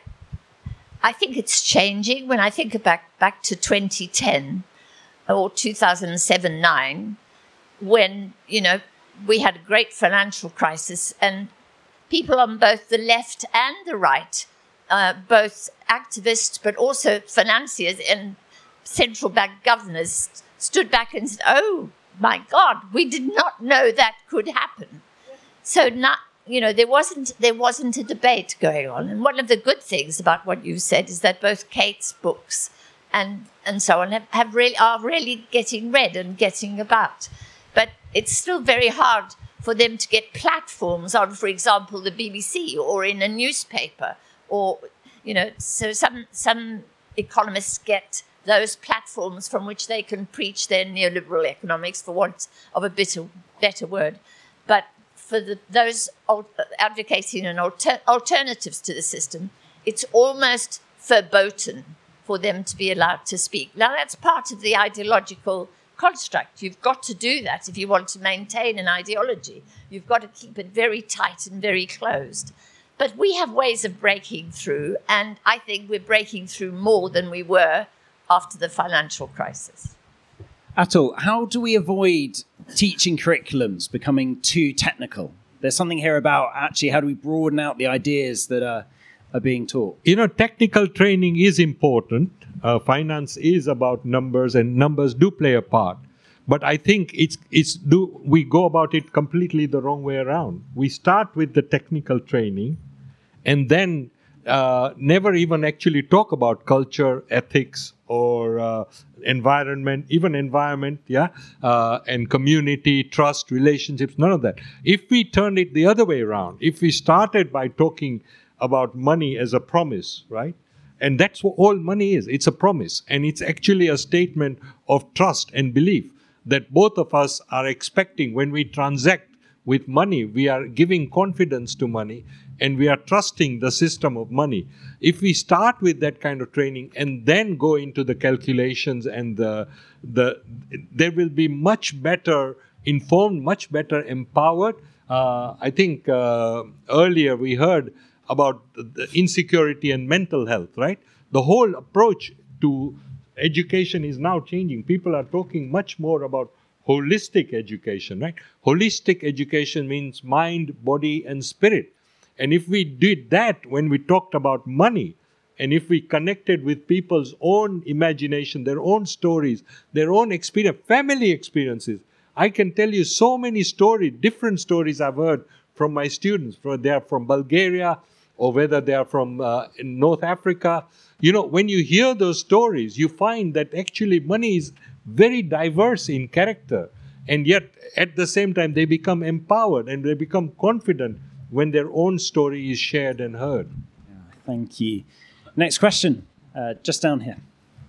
I think it's changing. When I think back back to twenty ten or two thousand seven nine, when, you know, we had a great financial crisis and people on both the left and the right, uh, both activists but also financiers and central bank governors stood back and said, oh, my God, we did not know that could happen. So, not, you know, there wasn't there wasn't a debate going on. And one of the good things about what you said is that both Kate's books and, and so on have, have really, are really getting read and getting about. But it's still very hard for them to get platforms on, for example, the B B C or in a newspaper. Or, you know, so some some economists get those platforms from which they can preach their neoliberal economics, for want of a better, better word. But for the, those advocating an alter, alternatives to the system, it's almost verboten for them to be allowed to speak. Now, that's part of the ideological construct. You've got to do that if you want to maintain an ideology. You've got to keep it very tight and very closed. But we have ways of breaking through, and I think we're breaking through more than we were after the financial crisis. Atul, how do we avoid teaching curriculums becoming too technical? There's something here about actually how do we broaden out the ideas that are, are being taught? You know, technical training is important. Uh, finance is about numbers, and numbers do play a part. But I think it's it's do we go about it completely the wrong way around. We start with the technical training, and then uh, never even actually talk about culture, ethics, or uh, environment, even environment, yeah, uh, and community, trust, relationships, none of that. If we turn it the other way around, if we started by talking about money as a promise, right? And that's what all money is. It's a promise. And it's actually a statement of trust and belief that both of us are expecting. When we transact with money, we are giving confidence to money and we are trusting the system of money. If we start with that kind of training and then go into the calculations and the, the there will be much better informed, much better empowered. Uh, I think uh, earlier we heard about the insecurity and mental health, right? The whole approach to education is now changing. People are talking much more about holistic education, right? Holistic education means mind, body, and spirit. And if we did that when we talked about money, and if we connected with people's own imagination, their own stories, their own experience, family experiences, I can tell you so many stories, different stories I've heard from my students, whether they are from Bulgaria or whether they are from uh, in North Africa. You know, when you hear those stories, you find that actually money is very diverse in character. And yet, at the same time, they become empowered and they become confident when their own story is shared and heard. Yeah, thank you. Next question, uh, just down here.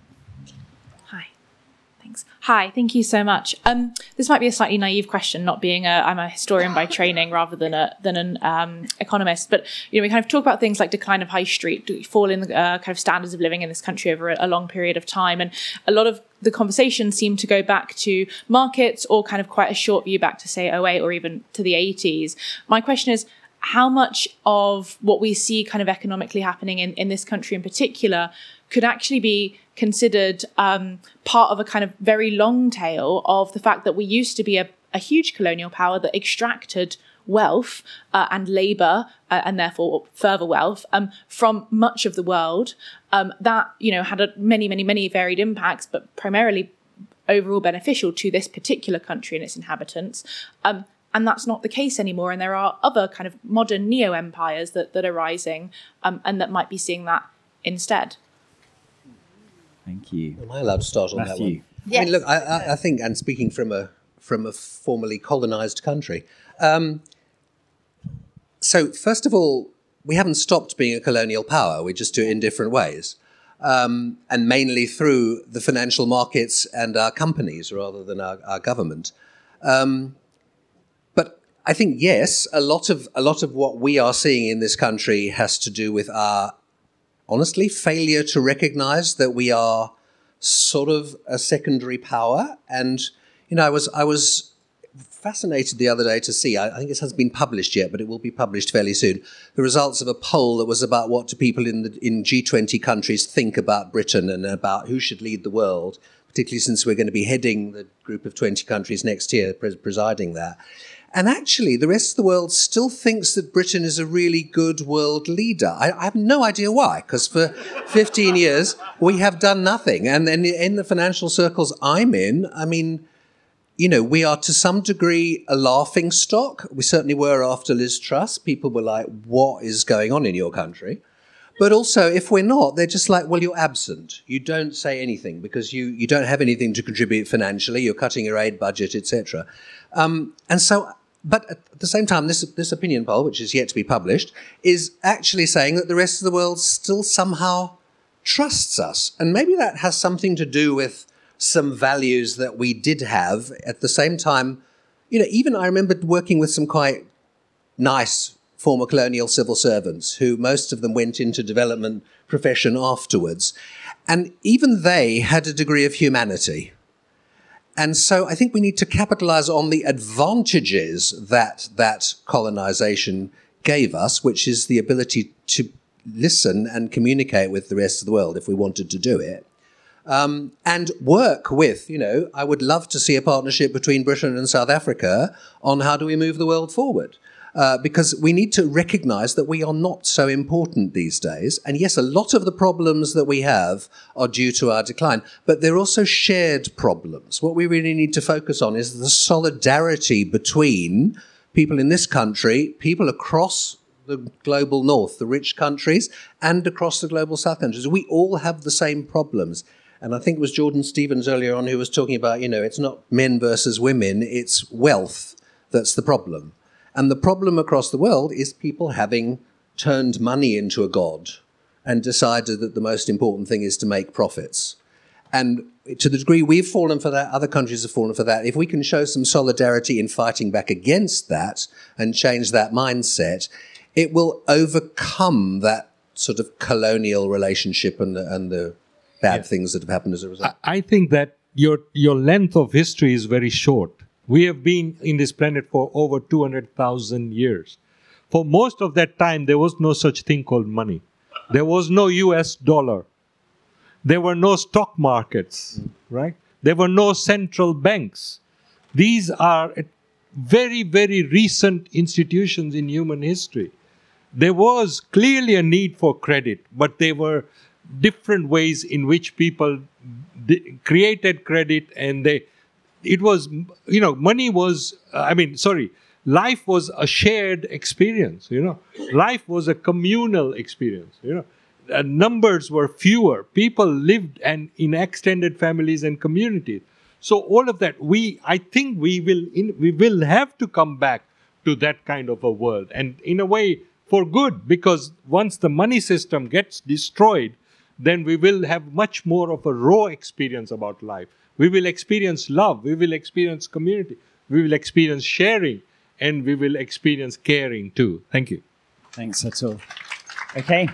Hi. Thanks. Hi, thank you so much. Um, this might be a slightly naive question, not being a, I'm a historian by training rather than a than an um, economist. But you know, we kind of talk about things like decline of high street, fall in the uh, kind of standards of living in this country over a, a long period of time, and a lot of the conversations seem to go back to markets or kind of quite a short view back to say oh eight or even to the eighties. My question is, how much of what we see kind of economically happening in, in this country in particular could actually be considered um, part of a kind of very long tail of the fact that we used to be a, a huge colonial power that extracted wealth uh, and labour uh, and therefore further wealth um, from much of the world um, that, you know, had a many, many, many varied impacts, but primarily overall beneficial to this particular country and its inhabitants. Um, And that's not the case anymore. And there are other kind of modern neo-empires that, that are rising um, and that might be seeing that instead. Thank you. Am I allowed to start on Matthew, that one? Yes. I mean, look, I, I, I think, and speaking from a from a formerly colonized country, um, so first of all, we haven't stopped being a colonial power. We just do it in different ways, um, and mainly through the financial markets and our companies rather than our, our government. Um, but I think, yes, a lot of a lot of what we are seeing in this country has to do with our, honestly, failure to recognize that we are sort of a secondary power. And, you know, I was I was fascinated the other day to see, I, I think it hasn't been published yet, but it will be published fairly soon, the results of a poll that was about what do people in the in G twenty countries think about Britain and about who should lead the world, particularly since we're going to be heading the group of twenty countries next year, pres- presiding that. And actually, the rest of the world still thinks that Britain is a really good world leader. I, I have no idea why, because for fifteen years, we have done nothing. And then in the financial circles I'm in, I mean, you know, we are to some degree a laughing stock. We certainly were after Liz Truss. People were like, what is going on in your country? But also, if we're not, they're just like, well, you're absent. You don't say anything because you, you don't have anything to contribute financially. You're cutting your aid budget, et cetera. Um, and so... But at the same time, this this opinion poll, which is yet to be published, is actually saying that the rest of the world still somehow trusts us. And maybe that has something to do with some values that we did have. At the same time, you know, even I remember working with some quite nice former colonial civil servants who most of them went into development profession afterwards. And even they had a degree of humanity. And so I think we need to capitalize on the advantages that that colonization gave us, which is the ability to listen and communicate with the rest of the world if we wanted to do it. Um, and work with, you know, I would love to see a partnership between Britain and South Africa on how do we move the world forward. Uh, because we need to recognize that we are not so important these days. And yes, a lot of the problems that we have are due to our decline, but they're also shared problems. What we really need to focus on is the solidarity between people in this country, people across the global north, the rich countries, and across the global south countries. We all have the same problems. And I think it was Jordan Stevens earlier on who was talking about, you know, it's not men versus women, it's wealth that's the problem. And the problem across the world is people having turned money into a god and decided that the most important thing is to make profits. And to the degree we've fallen for that, other countries have fallen for that. If we can show some solidarity in fighting back against that and change that mindset, it will overcome that sort of colonial relationship and the, and the bad yeah. things that have happened as a result. I, I think that your your length of history is very short. We have been in this planet for over two hundred thousand years. For most of that time, there was no such thing called money. There was no U S dollar. There were no stock markets, right? There were no central banks. These are very, very recent institutions in human history. There was clearly a need for credit, but there were different ways in which people d- created credit, and they... It was, you know, money was, uh, I mean, sorry, life was a shared experience, you know. Life was a communal experience, you know. Uh, numbers were fewer. People lived and in extended families and communities. So all of that, we, I think we will, in, we will have to come back to that kind of a world. And in a way, for good, because once the money system gets destroyed, then we will have much more of a raw experience about life. We will experience love, we will experience community, we will experience sharing, and we will experience caring too. Thank you. Thanks, that's all. Okay.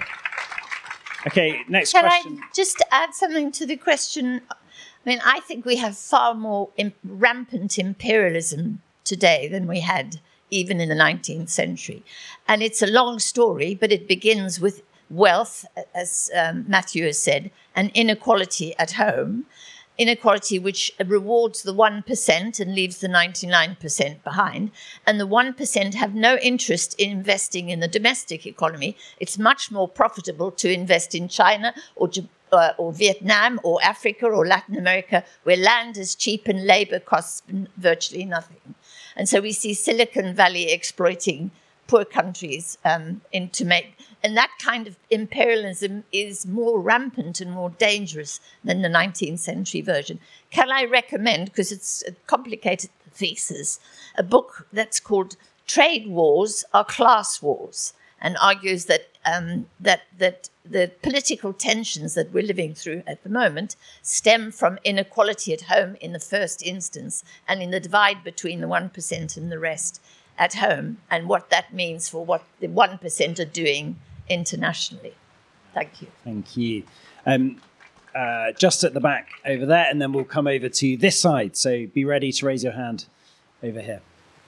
Okay, next Can question. I just add something to the question? I mean, I think we have far more imp- rampant imperialism today than we had even in the nineteenth century. And it's a long story, but it begins with wealth, as um, Matthew has said, and inequality at home. Inequality which rewards the one percent and leaves the ninety-nine percent behind. And the one percent have no interest in investing in the domestic economy. It's much more profitable to invest in China or, uh, or Vietnam or Africa or Latin America, where land is cheap and labor costs virtually nothing. And so we see Silicon Valley exploiting poor countries um, into make, and that kind of imperialism is more rampant and more dangerous than the nineteenth century version. Can I recommend, because it's a complicated thesis, a book that's called Trade Wars Are Class Wars, and argues that um, that that the political tensions that we're living through at the moment stem from inequality at home in the first instance, and in the divide between the one percent and the rest at home, and what that means for what the one percent are doing internationally. Thank you. Thank you. Um, uh, just at the back over there, and then we'll come over to this side. So be ready to raise your hand over here.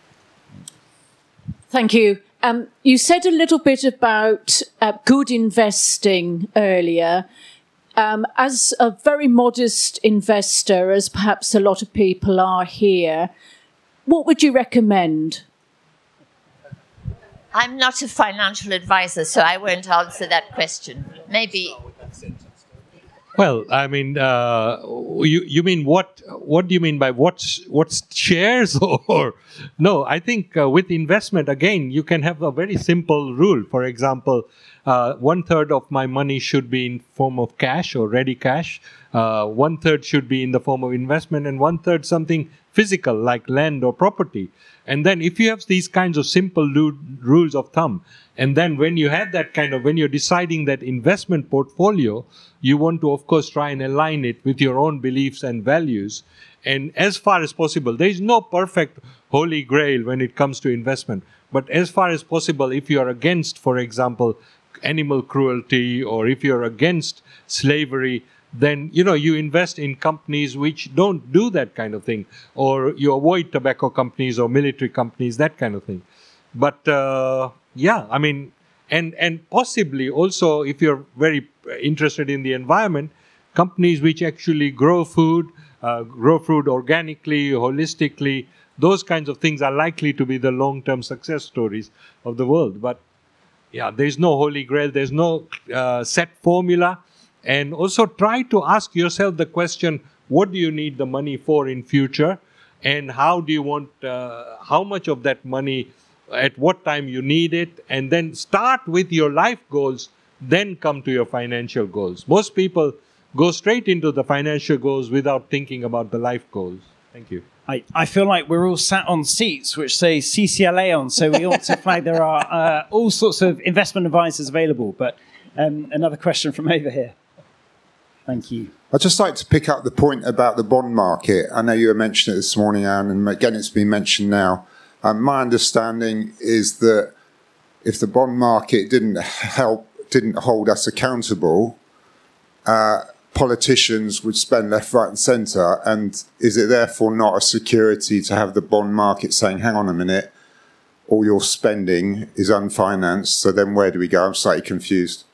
Thank you. Um, you said a little bit about uh, good investing earlier. Um, as a very modest investor, as perhaps a lot of people are here, what would you recommend? I'm not a financial advisor, so I won't answer that question. Maybe. Well, I mean, uh, you you mean what? What do you mean by what's what's shares or no? I think uh, with investment again, you can have a very simple rule. For example, uh, one third of my money should be in form of cash or ready cash. Uh, one third should be in the form of investment, and one third something physical like land or property. And then if you have these kinds of simple lu- rules of thumb, and then when you have that kind of, when you're deciding that investment portfolio, you want to, of course, try and align it with your own beliefs and values. And as far as possible, there is no perfect holy grail when it comes to investment. But as far as possible, if you are against, for example, animal cruelty, or if you're against slavery, then, you know, you invest in companies which don't do that kind of thing, or you avoid tobacco companies or military companies, that kind of thing. But, uh, yeah, I mean, and, and possibly also, if you're very interested in the environment, companies which actually grow food, uh, grow food organically, holistically, those kinds of things are likely to be the long-term success stories of the world. But, yeah, there's no holy grail, there's no uh, set formula. And also try to ask yourself the question, what do you need the money for in future? And how do you want, uh, how much of that money, at what time you need it? And then start with your life goals, then come to your financial goals. Most people go straight into the financial goals without thinking about the life goals. Thank you. I, I feel like we're all sat on seats which say C C L A on, so we ought to flag there are uh, all sorts of investment advisors available. But um, another question from over here. Thank you. I'd just like to pick up the point about the bond market. I know you were mentioning it this morning, Anne, and again it's been mentioned now. Um, my understanding is that if the bond market didn't help, didn't hold us accountable, uh, politicians would spend left, right and centre. And is it therefore not a security to have the bond market saying, hang on a minute, all your spending is unfinanced, so then where do we go? I'm slightly confused.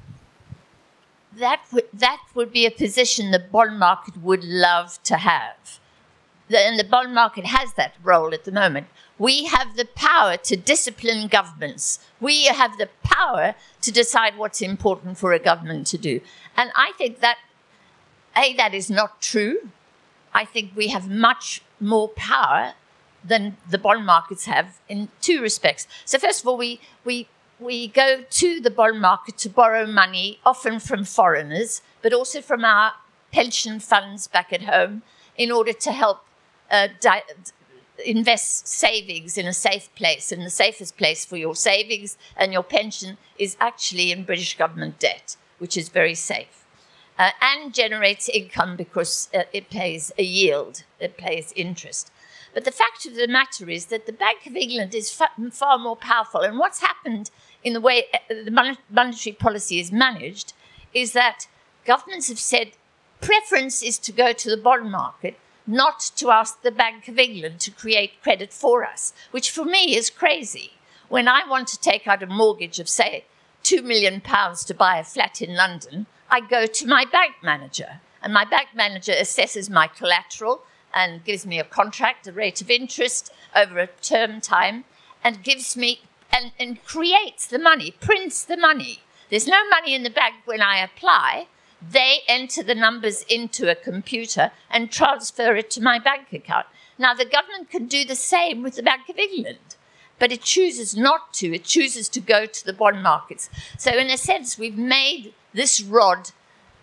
That would, that would be a position the bond market would love to have. The, and the bond market has that role at the moment. We have the power to discipline governments. We have the power to decide what's important for a government to do. And I think that, A, that is not true. I think we have much more power than the bond markets have in two respects. So first of all, we we we go to the bond market to borrow money, often from foreigners, but also from our pension funds back at home, in order to help uh, di- invest savings in a safe place. And the safest place for your savings and your pension is actually in British government debt, which is very safe. Uh, and generates income because uh, it pays a yield, it pays interest. But the fact of the matter is that the Bank of England is fa- far more powerful. And what's happened in the way the mon- monetary policy is managed is that governments have said preference is to go to the bond market, not to ask the Bank of England to create credit for us, which for me is crazy. When I want to take out a mortgage of, say, two million pounds to buy a flat in London, I go to my bank manager, and my bank manager assesses my collateral and gives me a contract, a rate of interest over a term time, and gives me and, and creates the money, prints the money. There's no money in the bank when I apply. They enter the numbers into a computer and transfer it to my bank account. Now, the government can do the same with the Bank of England. but it chooses not to. It chooses to go to the bond markets. So in a sense, we've made this rod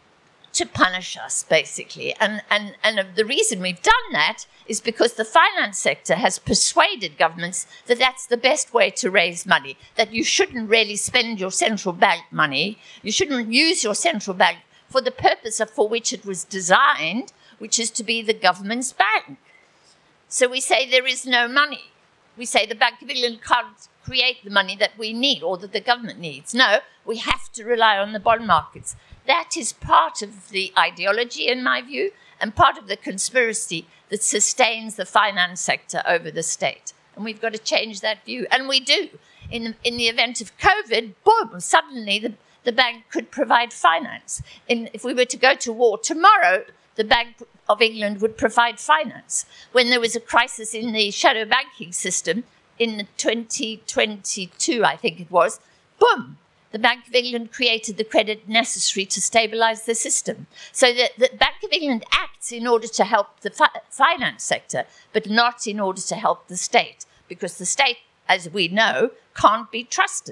to punish us, basically. And, and, and the reason we've done that is because the finance sector has persuaded governments that that's the best way to raise money, that you shouldn't really spend your central bank money, you shouldn't use your central bank for the purpose of, for which it was designed, which is to be the government's bank. So we say there is no money. We say the Bank of England can't create the money that we need or that the government needs. No, we have to rely on the bond markets. That is part of the ideology, in my view, and part of the conspiracy that sustains the finance sector over the state. And we've got to change that view. And we do. In the, in the event of COVID, boom, suddenly the, the bank could provide finance. In, if we were to go to war tomorrow, the Bank of England would provide finance. When there was a crisis in the shadow banking system in twenty twenty-two, I think it was, boom, the Bank of England created the credit necessary to stabilise the system. So the, the Bank of England acts in order to help the fi- finance sector, but not in order to help the state, because the state, as we know, can't be trusted.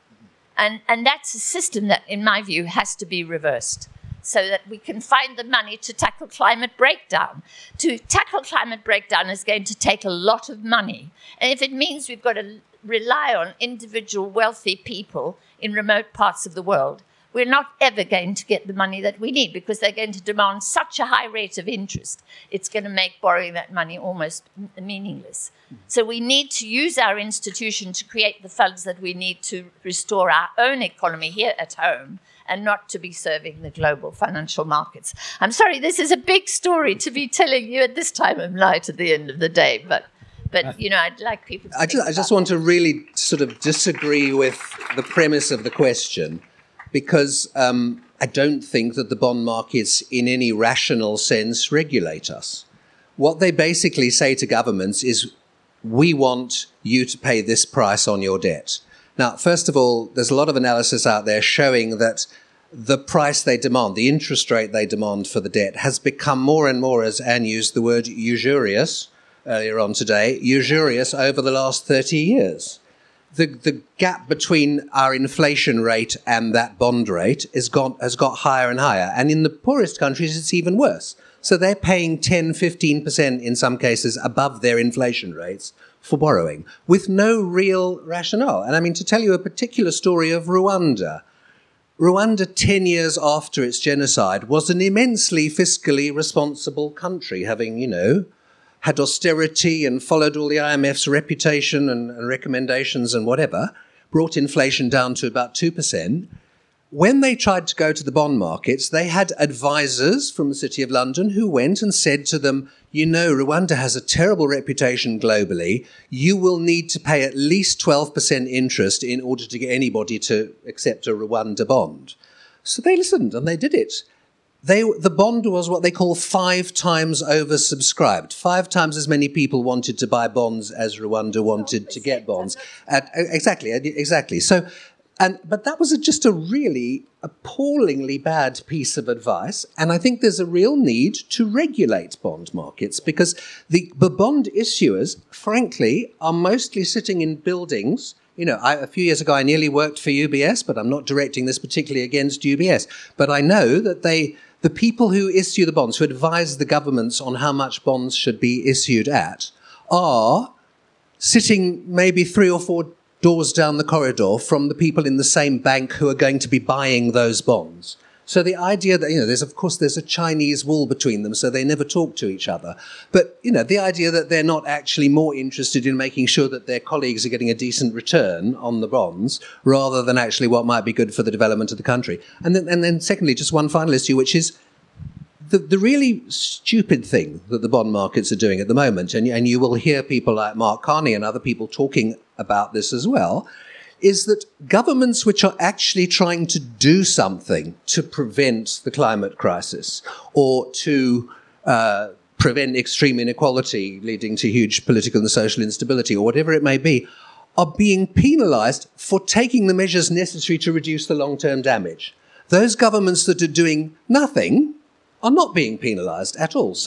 And, and that's a system that, in my view, has to be reversed so that we can find the money to tackle climate breakdown. To tackle climate breakdown is going to take a lot of money. And if it means we've got to rely on individual wealthy people in remote parts of the world, we're not ever going to get the money that we need because they're going to demand such a high rate of interest. It's going to make borrowing that money almost meaningless. So we need to use our institution to create the funds that we need to restore our own economy here at home and not to be serving the global financial markets. I'm sorry, this is a big story to be telling you at this time of night at the end of the day, but But, you know, I'd like people to I just, I just want to really sort of disagree with the premise of the question, because um, I don't think that the bond markets in any rational sense regulate us. What they basically say to governments is, we want you to pay this price on your debt. Now, first of all, there's a lot of analysis out there showing that the price they demand, the interest rate they demand for the debt, has become more and more, as Anne used the word, usurious earlier on today, usurious over the last thirty years. The the gap between our inflation rate and that bond rate is gone, has got higher and higher. And in the poorest countries, it's even worse. So they're paying ten, fifteen percent in some cases above their inflation rates for borrowing with no real rationale. And I mean, to tell you a particular story of Rwanda, Rwanda, ten years after its genocide, was an immensely fiscally responsible country, having, you know, had austerity and followed all the I M F's reputation and, and recommendations and whatever, brought inflation down to about two percent. When they tried to go to the bond markets, they had advisors from the City of London who went and said to them, you know, Rwanda has a terrible reputation globally. You will need to pay at least twelve percent interest in order to get anybody to accept a Rwanda bond. So they listened and they did it. They, the bond was what they call five times oversubscribed. Five times as many people wanted to buy bonds as Rwanda wanted to get bonds. At, exactly, exactly. So, and but that was a, just a really appallingly bad piece of advice. And I think there's a real need to regulate bond markets because the, the bond issuers, frankly, are mostly sitting in buildings. You know, I, a few years ago, I nearly worked for U B S, but I'm not directing this particularly against U B S. But I know that they... The people who issue the bonds, who advise the governments on how much bonds should be issued at, are sitting maybe three or four doors down the corridor from the people in the same bank who are going to be buying those bonds. So the idea that, you know, there's, of course, there's a Chinese wall between them, so they never talk to each other. But, you know, the idea that they're not actually more interested in making sure that their colleagues are getting a decent return on the bonds rather than actually what might be good for the development of the country. And then, and then secondly, just one final issue, which is the, the really stupid thing that the bond markets are doing at the moment, and, and you will hear people like Mark Carney and other people talking about this as well, is that governments which are actually trying to do something to prevent the climate crisis or to uh, prevent extreme inequality leading to huge political and social instability or whatever it may be, are being penalised for taking the measures necessary to reduce the long-term damage. Those governments that are doing nothing are not being penalised at all. So,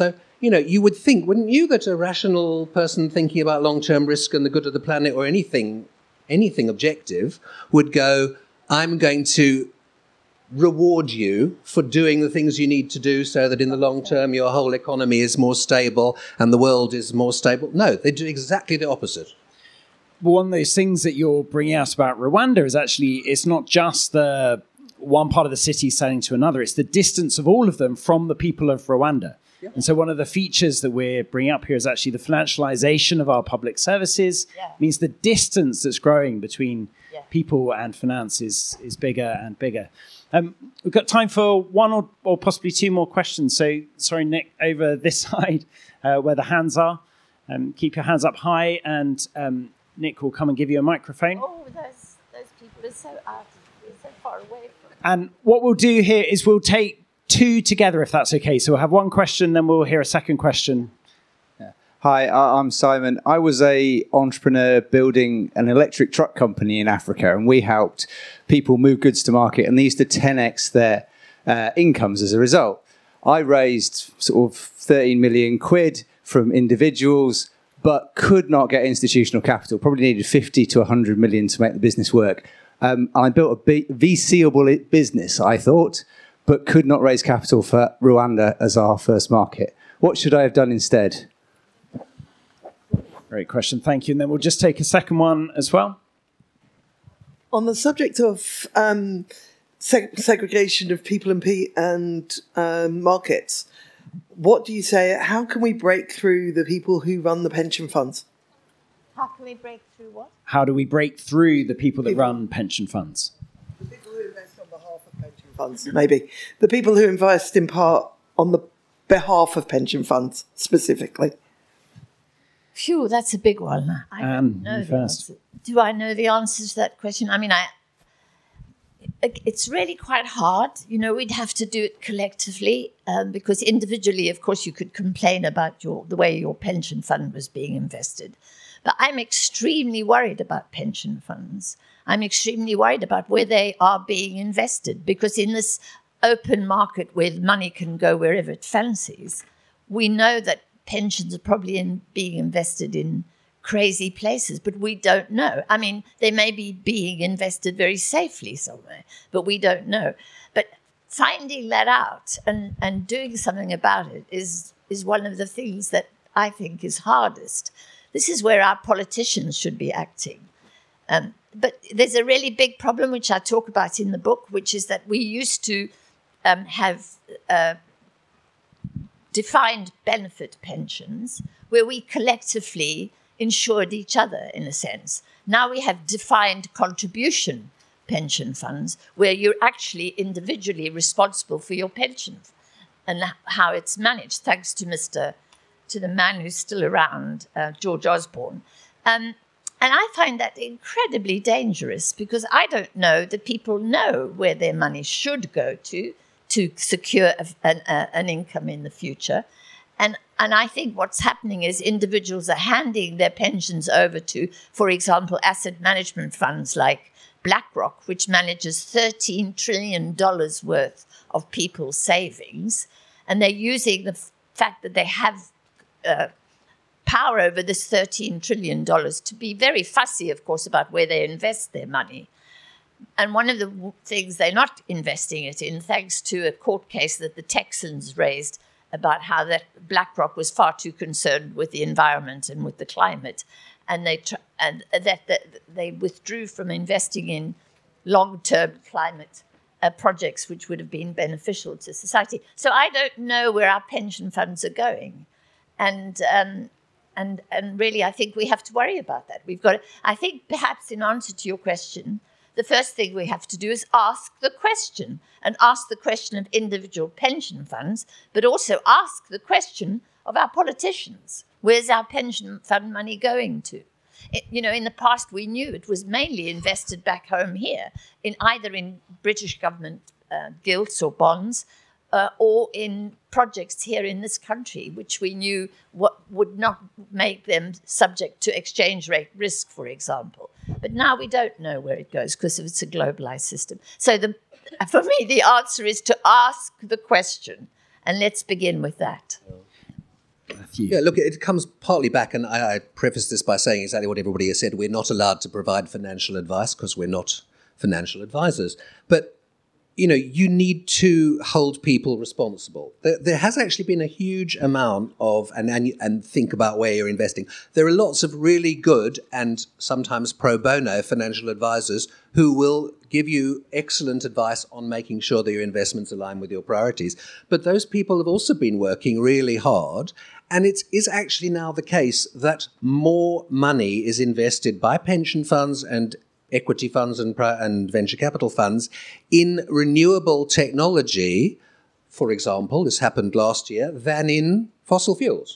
you know, you would think, wouldn't you, that a rational person thinking about long-term risk and the good of the planet or anything, anything objective would go, I'm going to reward you for doing the things you need to do so that in the long term your whole economy is more stable and the world is more stable. No, they do exactly the opposite. One of those things that you're bringing out about Rwanda is actually, it's not just the one part of the city selling to another, it's the distance of all of them from the people of Rwanda. Yeah. And so one of the features that we're bringing up here is actually the financialization of our public services. Yeah. It means the distance that's growing between yeah. people and finance is, is bigger and bigger. Um, we've got time for one or, or possibly two more questions. So, sorry, Nick, over this side uh, where the hands are. Um, keep your hands up high, and um, Nick will come and give you a microphone. Oh, those, those people are so out, so far away from. And what we'll do here is we'll take two together, if that's okay. So we'll have one question, then we'll hear a second question. Hi, I'm Simon. I was a entrepreneur building an electric truck company in Africa, and we helped people move goods to market, and they used to ten x their uh, incomes as a result. I raised sort of thirteen million quid from individuals, but could not get institutional capital. Probably needed fifty to one hundred million to make the business work. Um, I built a B- VCable business, I thought, but could not raise capital for Rwanda as our first market. What should I have done instead? Great question, thank you. And then we'll just take a second one as well. On the subject of um, seg- segregation of people and, pe- and um, markets, what do you say, how can we break through the people who run the pension funds? How can we break through what? How do we break through the people that people. run pension funds? The people who invest on behalf of pension funds, maybe. The people who invest in part on the behalf of pension funds, specifically. Phew, that's a big one. I Anne, don't know you the first. answer. Do I know the answer to that question? I mean, I. It's really quite hard. You know, we'd have to do it collectively um, because individually, of course, you could complain about your the way your pension fund was being invested. But I'm extremely worried about pension funds. I'm extremely worried about where they are being invested because in this open market where money can go wherever it fancies, we know that pensions are probably in being invested in crazy places, but we don't know. I mean, they may be being invested very safely somewhere, but we don't know. But finding that out and, and doing something about it is, is one of the things that I think is hardest. This is where our politicians should be acting. Um, but there's a really big problem, which I talk about in the book, which is that we used to um, have uh, defined benefit pensions where we collectively insured each other, in a sense. Now we have defined contribution pension funds where you're actually individually responsible for your pension and how it's managed, thanks to Mister to the man who's still around, uh, George Osborne. Um, and I find that incredibly dangerous because I don't know that people know where their money should go to to secure a, an, a, an income in the future. And and I think what's happening is individuals are handing their pensions over to, for example, asset management funds like BlackRock, which manages thirteen trillion dollars worth of people's savings. And they're using the f- fact that they have uh, power over this thirteen trillion dollars to be very fussy, of course, about where they invest their money. And one of the w- things they're not investing it in, thanks to a court case that the Texans raised about how that BlackRock was far too concerned with the environment and with the climate, and they tr- and that, that they withdrew from investing in long-term climate uh, projects which would have been beneficial to society. So I don't know where our pension funds are going, and um, and and really I think we have to worry about that. We've got to, I think perhaps in answer to your question, the first thing we have to do is ask the question, and ask the question of individual pension funds, but also ask the question of our politicians. Where's our pension fund money going to? It, you know, in the past we knew it was mainly invested back home here, in either in British government uh, gilts or bonds, uh, or in projects here in this country, which we knew what would not make them subject to exchange rate risk, for example. But now we don't know where it goes because it's a globalized system. So the, for me, the answer is to ask the question, and let's begin with that. Matthew? Yeah, look, it comes partly back, and I, I preface this by saying exactly what everybody has said. We're not allowed to provide financial advice because we're not financial advisors. But, you know, you need to hold people responsible. There, there has actually been a huge amount of, and, and, and think about where you're investing. There are lots of really good and sometimes pro bono financial advisors who will give you excellent advice on making sure that your investments align with your priorities. But those people have also been working really hard. And it is actually now the case that more money is invested by pension funds and equity funds and, and venture capital funds in renewable technology, for example, this happened last year, than in fossil fuels.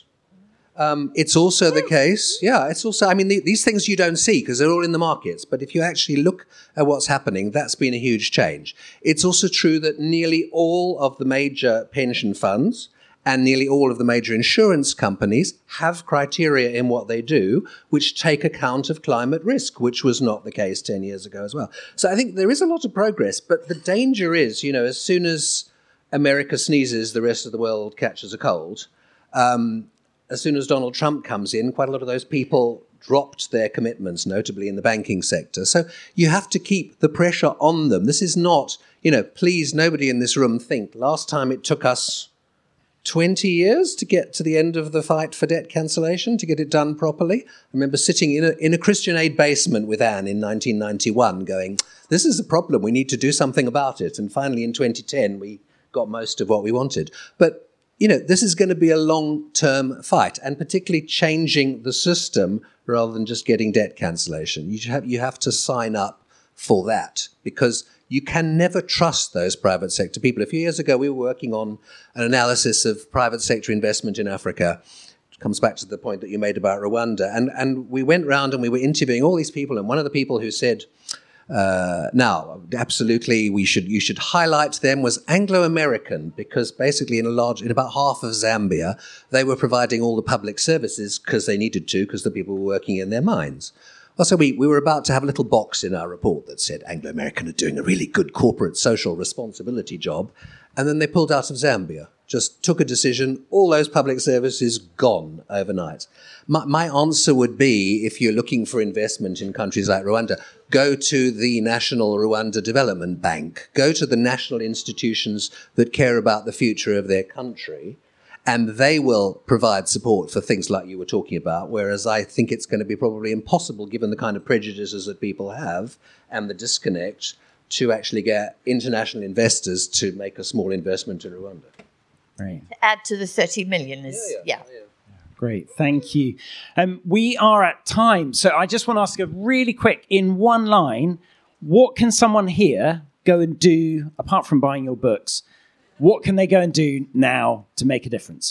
Um, it's also the case, yeah, it's also, I mean, the, these things you don't see because they're all in the markets. But if you actually look at what's happening, that's been a huge change. It's also true that nearly all of the major pension funds and nearly all of the major insurance companies have criteria in what they do which take account of climate risk, which was not the case ten years ago as well. So I think there is a lot of progress, but the danger is, you know, as soon as America sneezes, the rest of the world catches a cold. Um, as soon as Donald Trump comes in, quite a lot of those people dropped their commitments, notably in the banking sector. So you have to keep the pressure on them. This is not, you know, please, nobody in this room think last time it took us twenty years to get to the end of the fight for debt cancellation, to get it done properly. I remember sitting in a, in a Christian Aid basement with Anne in nineteen ninety-one going, this is a problem, we need to do something about it. And finally in twenty ten, we got most of what we wanted. But, you know, this is going to be a long-term fight, and particularly changing the system rather than just getting debt cancellation. You have, you have to sign up for that, because you can never trust those private sector people. A few years ago, we were working on an analysis of private sector investment in Africa. It comes back to the point that you made about Rwanda. And, and we went round and we were interviewing all these people. And one of the people who said, uh, now, absolutely, we should you should highlight them, was Anglo-American, because basically in a large, in about half of Zambia, they were providing all the public services because they needed to, because the people were working in their mines. Well, so we, we were about to have a little box in our report that said Anglo-American are doing a really good corporate social responsibility job. And then they pulled out of Zambia, just took a decision, all those public services gone overnight. My, my answer would be, if you're looking for investment in countries like Rwanda, go to the National Rwanda Development Bank, go to the national institutions that care about the future of their country, and they will provide support for things like you were talking about, whereas I think it's going to be probably impossible, given the kind of prejudices that people have and the disconnect, to actually get international investors to make a small investment in Rwanda. Right. To add to the thirty million is, yeah. yeah. yeah. yeah. Great, thank you. Um, we are at time, so I just want to ask a really quick, in one line, what can someone here go and do, apart from buying your books? What can they go and do now to make a difference?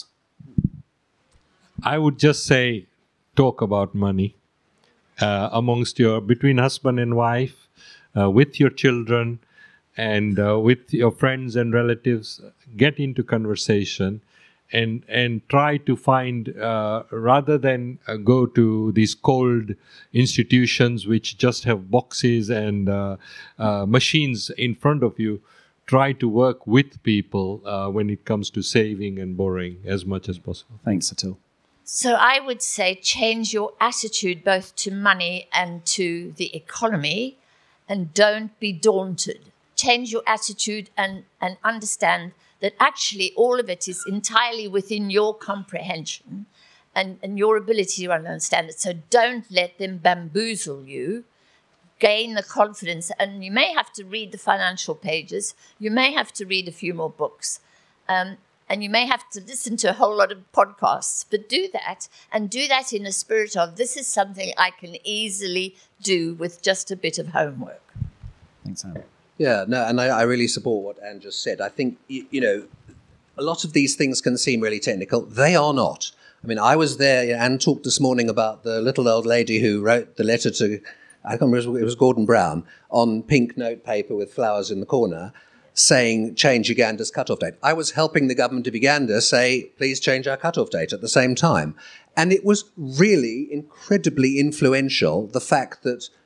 I would just say, talk about money uh, amongst your, between husband and wife, uh, with your children, and uh, with your friends and relatives. Get into conversation and and try to find, uh, rather than uh, go to these cold institutions which just have boxes and uh, uh, machines in front of you. Try to work with people uh, when it comes to saving and borrowing as much as possible. Thanks, Atul. So I would say change your attitude both to money and to the economy, and don't be daunted. Change your attitude and, and understand that actually all of it is entirely within your comprehension and, and your ability to understand it. So don't let them bamboozle you. Gain the confidence, and you may have to read the financial pages, you may have to read a few more books, um, and you may have to listen to a whole lot of podcasts, but do that, and do that in a spirit of, this is something I can easily do with just a bit of homework. Thanks, Anne. Yeah, no, and I, I really support what Anne just said. I think, you, you know, a lot of these things can seem really technical. They are not. I mean, I was there, Anne talked this morning about the little old lady who wrote the letter to, I can't remember, it was Gordon Brown, on pink note paper with flowers in the corner, saying, change Uganda's cutoff date. I was helping the government of Uganda say, please change our cutoff date at the same time. And it was really incredibly influential, the fact that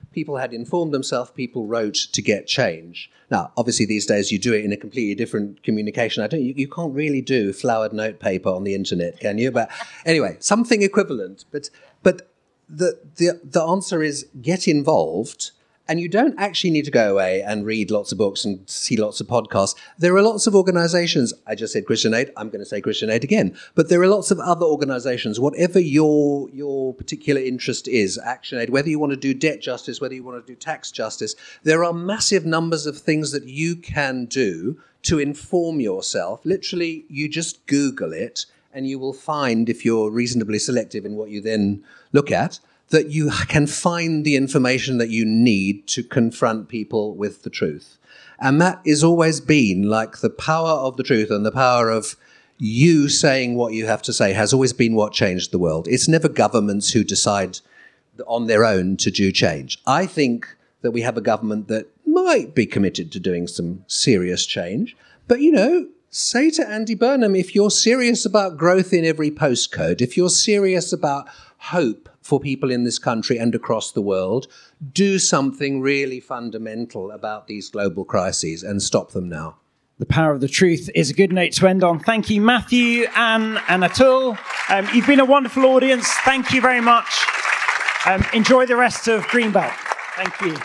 people had informed themselves, people wrote to get change. Now, obviously, these days you do it in a completely different communication. I don't. You, you can't really do flowered notepaper on the internet, can you? But anyway, something equivalent. But but the the the answer is get involved. And you don't actually need to go away and read lots of books and see lots of podcasts. There are lots of organizations. I just said Christian Aid. I'm going to say Christian Aid again. But there are lots of other organizations. Whatever your your particular interest is, Action Aid, whether you want to do debt justice, whether you want to do tax justice, there are massive numbers of things that you can do to inform yourself. Literally, you just Google it and you will find, if you're reasonably selective in what you then look at, that you can find the information that you need to confront people with the truth. And that has always been like the power of the truth, and the power of you saying what you have to say has always been what changed the world. It's never governments who decide on their own to do change. I think that we have a government that might be committed to doing some serious change. But, you know, say to Andy Burnham, if you're serious about growth in every postcode, if you're serious about hope for people in this country and across the world, do something really fundamental about these global crises and stop them now. The power of the truth is a good note to end on. Thank you, Matthew, Anne, and Atul. Um, you've been a wonderful audience. Thank you very much. Um, enjoy the rest of Greenbelt. Thank you.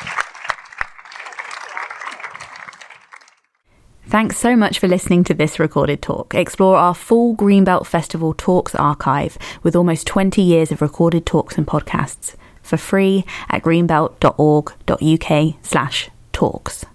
Thanks so much for listening to this recorded talk. Explore our full Greenbelt Festival Talks archive with almost twenty years of recorded talks and podcasts for free at greenbelt.org.uk slash talks.